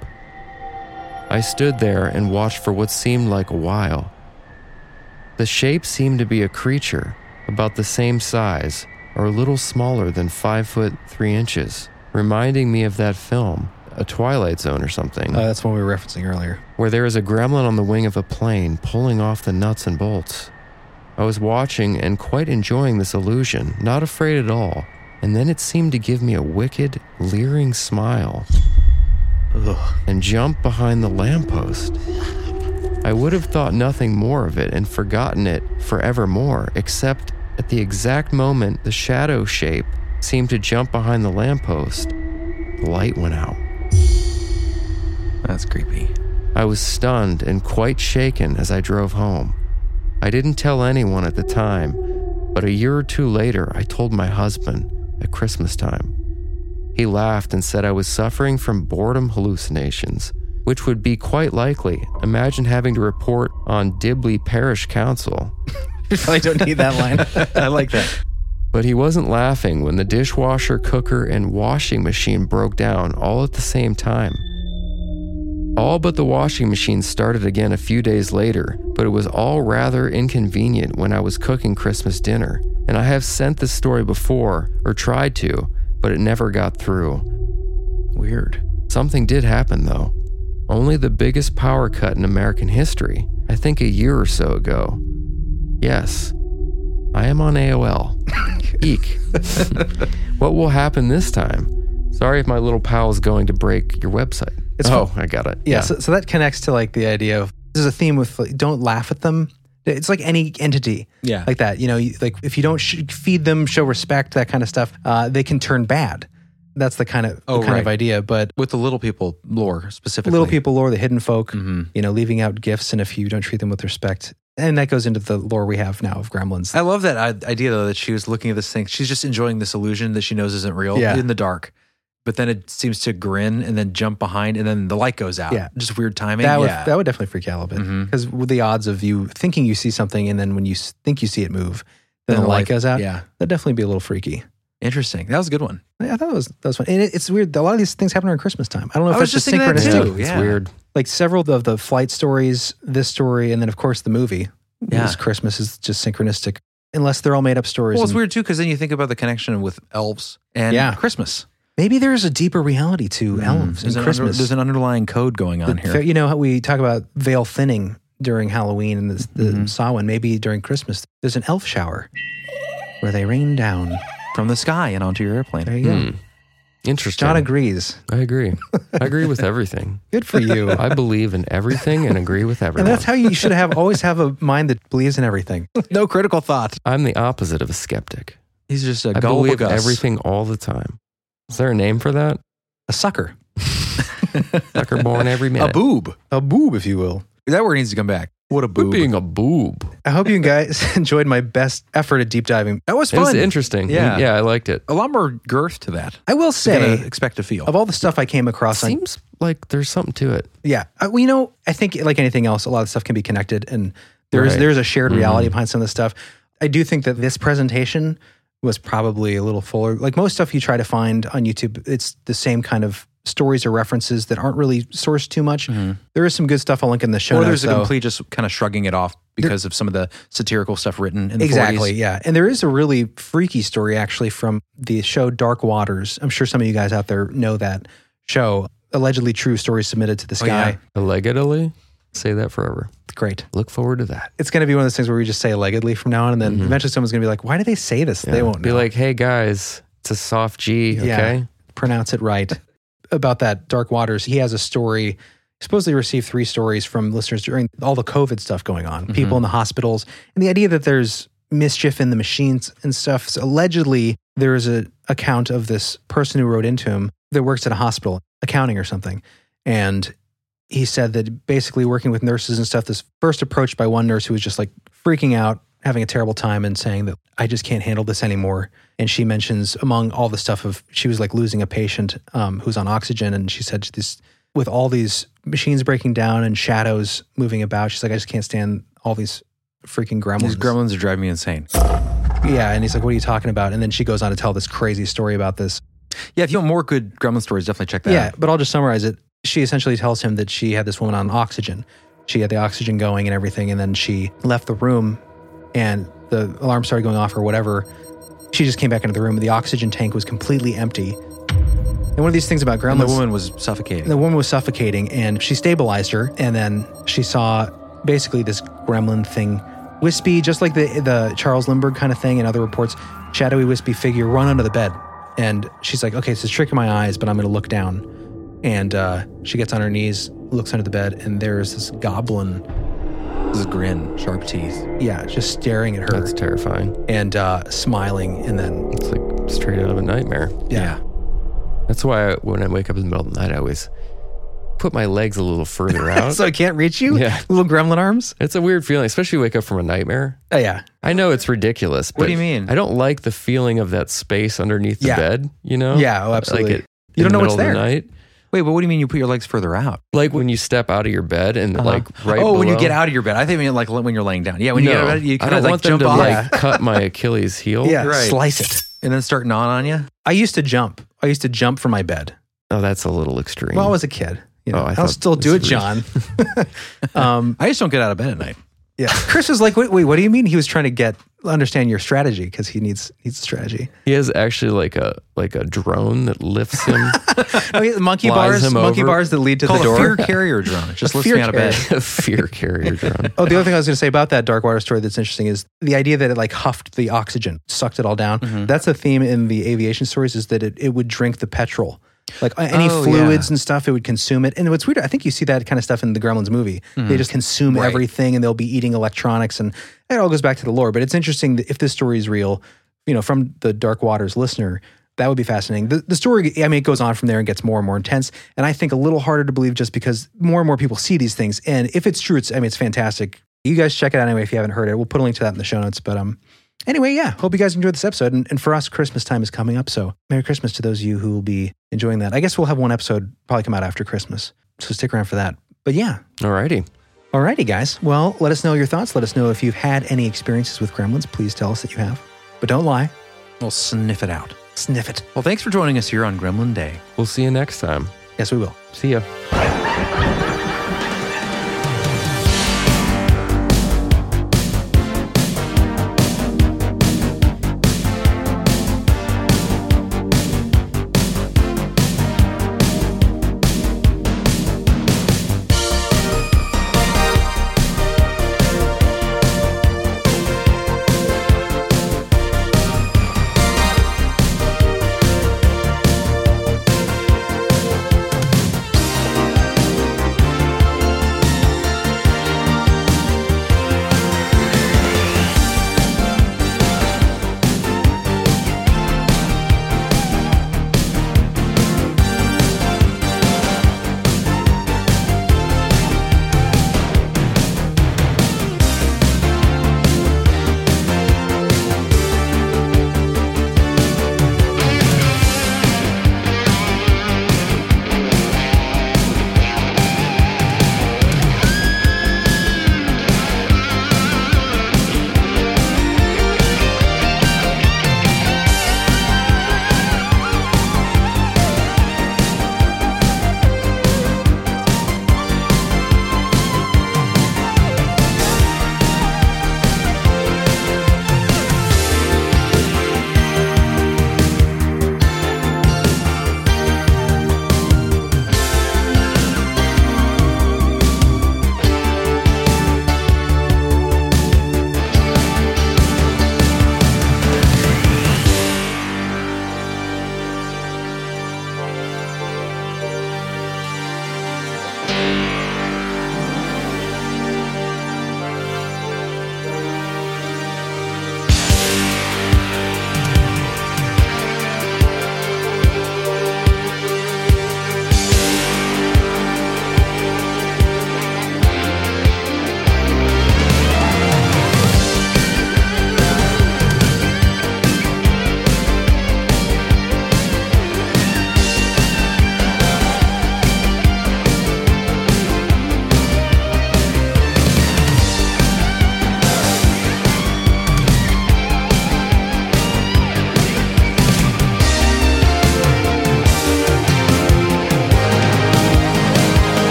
I stood there and watched for what seemed like a while. The shape seemed to be a creature about the same size or a little smaller than 5 foot 3 inches, reminding me of that film, A Twilight Zone or something. That's one we were referencing earlier. Where there is a gremlin on the wing of a plane pulling off the nuts and bolts. I was watching and quite enjoying this illusion, not afraid at all, and then it seemed to give me a wicked, leering smile and jump behind the lamppost. I would have thought nothing more of it and forgotten it forevermore, except at the exact moment the shadow shape seemed to jump behind the lamppost, the light went out. That's creepy. I was stunned and quite shaken as I drove home. I didn't tell anyone at the time, but a year or two later, I told my husband at Christmas time. He laughed and said I was suffering from boredom hallucinations, which would be quite likely. Imagine having to report on Dibley Parish Council. You probably don't need that line. I like that. But he wasn't laughing when the dishwasher, cooker, and washing machine broke down all at the same time. All but the washing machine started again a few days later, but it was all rather inconvenient when I was cooking Christmas dinner, And I have sent this story before, or tried to, but it never got through. Weird. Something did happen, though. Only the biggest power cut in American history, I think a year or so ago. Yes, I am on AOL. Eek. What will happen this time? Sorry if my little pal is going to break your website. I got it. Yeah, so that connects to like the idea of, there's a theme with like, don't laugh at them. It's like any entity like that. You know, like if you don't feed them, show respect, that kind of stuff, they can turn bad. That's the kind of of idea. But with the little people lore specifically. Little people lore, the hidden folk, you know, leaving out gifts, and if you don't treat them with respect. And that goes into the lore we have now of Gremlins. I love that idea, though, that she was looking at this thing. She's just enjoying this illusion that she knows isn't real in the dark. But then it seems to grin and then jump behind, and then the light goes out. Yeah. Just weird timing. That would definitely freak you out a little bit. Because with the odds of you thinking you see something, and then when you think you see it move, then the light goes out, that'd definitely be a little freaky. Interesting. That was a good one. Yeah, I thought that was fun. And it's weird. A lot of these things happen around Christmas time. I don't know if that's just synchronistic. It's weird. Like several of the flight stories, this story, and then of course the movie. This Christmas is just synchronistic. Unless they're all made up stories. Well, it's weird too, because then you think about the connection with elves and Christmas. Maybe there's a deeper reality to elves and Christmas. There's an underlying code going on here. You know how we talk about veil thinning during Halloween and the Samhain. Maybe during Christmas, there's an elf shower where they rain down from the sky and onto your airplane. There you go. Interesting. John agrees. I agree. I agree with everything. Good for you. I believe in everything and agree with everyone. And that's how you should always have a mind that believes in everything. No critical thought. I'm the opposite of a skeptic. He's just a I gullible believe Gus. everything all the time. Is there a name for that? A sucker. Sucker born every minute. A boob. A boob, if you will. That word needs to come back. What a boob. Being a boob. I hope you guys enjoyed my best effort at deep diving. That was fun. It was interesting. Yeah, I liked it. A lot more girth to that. I will say, expect to feel. Of all the stuff I came across, seems like there's something to it. Yeah. Well, you know, I think like anything else, a lot of stuff can be connected, and there's a shared reality behind some of the stuff. I do think that this presentation was probably a little fuller. Like most stuff you try to find on YouTube, it's the same kind of stories or references that aren't really sourced too much. There is some good stuff I'll link in the show notes. Or there's a complete just kind of shrugging it off because of some of the satirical stuff written in the 40s. Yeah. And there is a really freaky story actually from the show Dark Waters. I'm sure some of you guys out there know that show. Allegedly true stories submitted to this guy. Allegedly? Say that forever. Great. Look forward to that. It's going to be one of those things where we just say allegedly from now on, and then eventually someone's going to be like, why do they say this? They won't know. Be like, hey guys, it's a soft G, okay? Yeah, pronounce it right. About that Dark Waters, he has a story. He supposedly received 3 stories from listeners during all the COVID stuff going on, people in the hospitals, and the idea that there's mischief in the machines and stuff. So allegedly, there is an account of this person who wrote into him that works at a hospital, accounting or something, and he said that basically working with nurses and stuff, this first approached by one nurse who was just like freaking out, having a terrible time and saying that I just can't handle this anymore. And she mentions among all the stuff of, she was like losing a patient who's on oxygen. And she said this, with all these machines breaking down and shadows moving about, she's like, I just can't stand all these freaking gremlins. These gremlins are driving me insane. Yeah. And he's like, what are you talking about? And then she goes on to tell this crazy story about this. Yeah. If you want more good gremlin stories, definitely check that out. Yeah. But I'll just summarize it. She essentially tells him that she had this woman on oxygen. She had the oxygen going and everything. And then she left the room and the alarm started going off or whatever. She just came back into the room. The oxygen tank was completely empty. And one of these things about gremlins... And the woman was suffocating. The woman was suffocating, and she stabilized her, and then she saw basically this gremlin thing, wispy, just like the Charles Lindbergh kind of thing in other reports, shadowy, wispy figure run under the bed. And she's like, okay, it's a trick in my eyes, but I'm going to look down. And she gets on her knees, looks under the bed, and there's this goblin. This grin, sharp teeth. Yeah, just staring at her. That's terrifying. And smiling, and then... It's like straight out of a nightmare. Yeah. That's why when I wake up in the middle of the night, I always put my legs a little further out. So I can't reach you? Yeah. Little gremlin arms? It's a weird feeling, especially wake up from a nightmare. Oh, yeah. I know it's ridiculous, but what do you mean? I don't like the feeling of that space underneath the bed, you know? Yeah, absolutely. Like you don't know what's there. The night. Wait, but what do you mean you put your legs further out? Like when you step out of your bed and like right below. When you get out of your bed. I think you mean like when you're laying down. Yeah, when you get out of bed, you kind of like want them jump to off. like cut my Achilles heel. Yeah, right. Slice it. And then start gnawing on you? I used to jump from my bed. Oh, that's a little extreme. Well, I was a kid. You know, I I'll still do it, John. I just don't get out of bed at night. Yeah. Chris was like, wait, what do you mean? He was trying to get understand your strategy because he needs strategy. He has actually like a drone that lifts him. Oh, yeah, monkey bars that lead to the door. A fear carrier drone. It just lifts me out of bed. A fear carrier drone. Oh, the other thing I was going to say about that Darkwater story that's interesting is the idea that it like huffed the oxygen, sucked it all down. Mm-hmm. That's a theme in the aviation stories, is that it would drink the petrol. Like any fluids and stuff, it would consume it. And what's weird, I think you see that kind of stuff in the Gremlins movie. Mm-hmm. They just consume everything, and they'll be eating electronics, and it all goes back to the lore. But it's interesting that if this story is real, from the Dark Waters listener, that would be fascinating. The story, it goes on from there and gets more and more intense. And I think a little harder to believe just because more and more people see these things. And if it's true, it's fantastic. You guys check it out anyway if you haven't heard it. We'll put a link to that in the show notes. But anyway, yeah, hope you guys enjoyed this episode. And for us, Christmas time is coming up. So Merry Christmas to those of you who will be enjoying that. I guess we'll have one episode probably come out after Christmas. So stick around for that. But yeah. Alrighty, guys. Well, let us know your thoughts. Let us know if you've had any experiences with Gremlins. Please tell us that you have. But don't lie. We'll sniff it out. Sniff it. Well, thanks for joining us here on Gremlin Day. We'll see you next time. Yes, we will. See ya.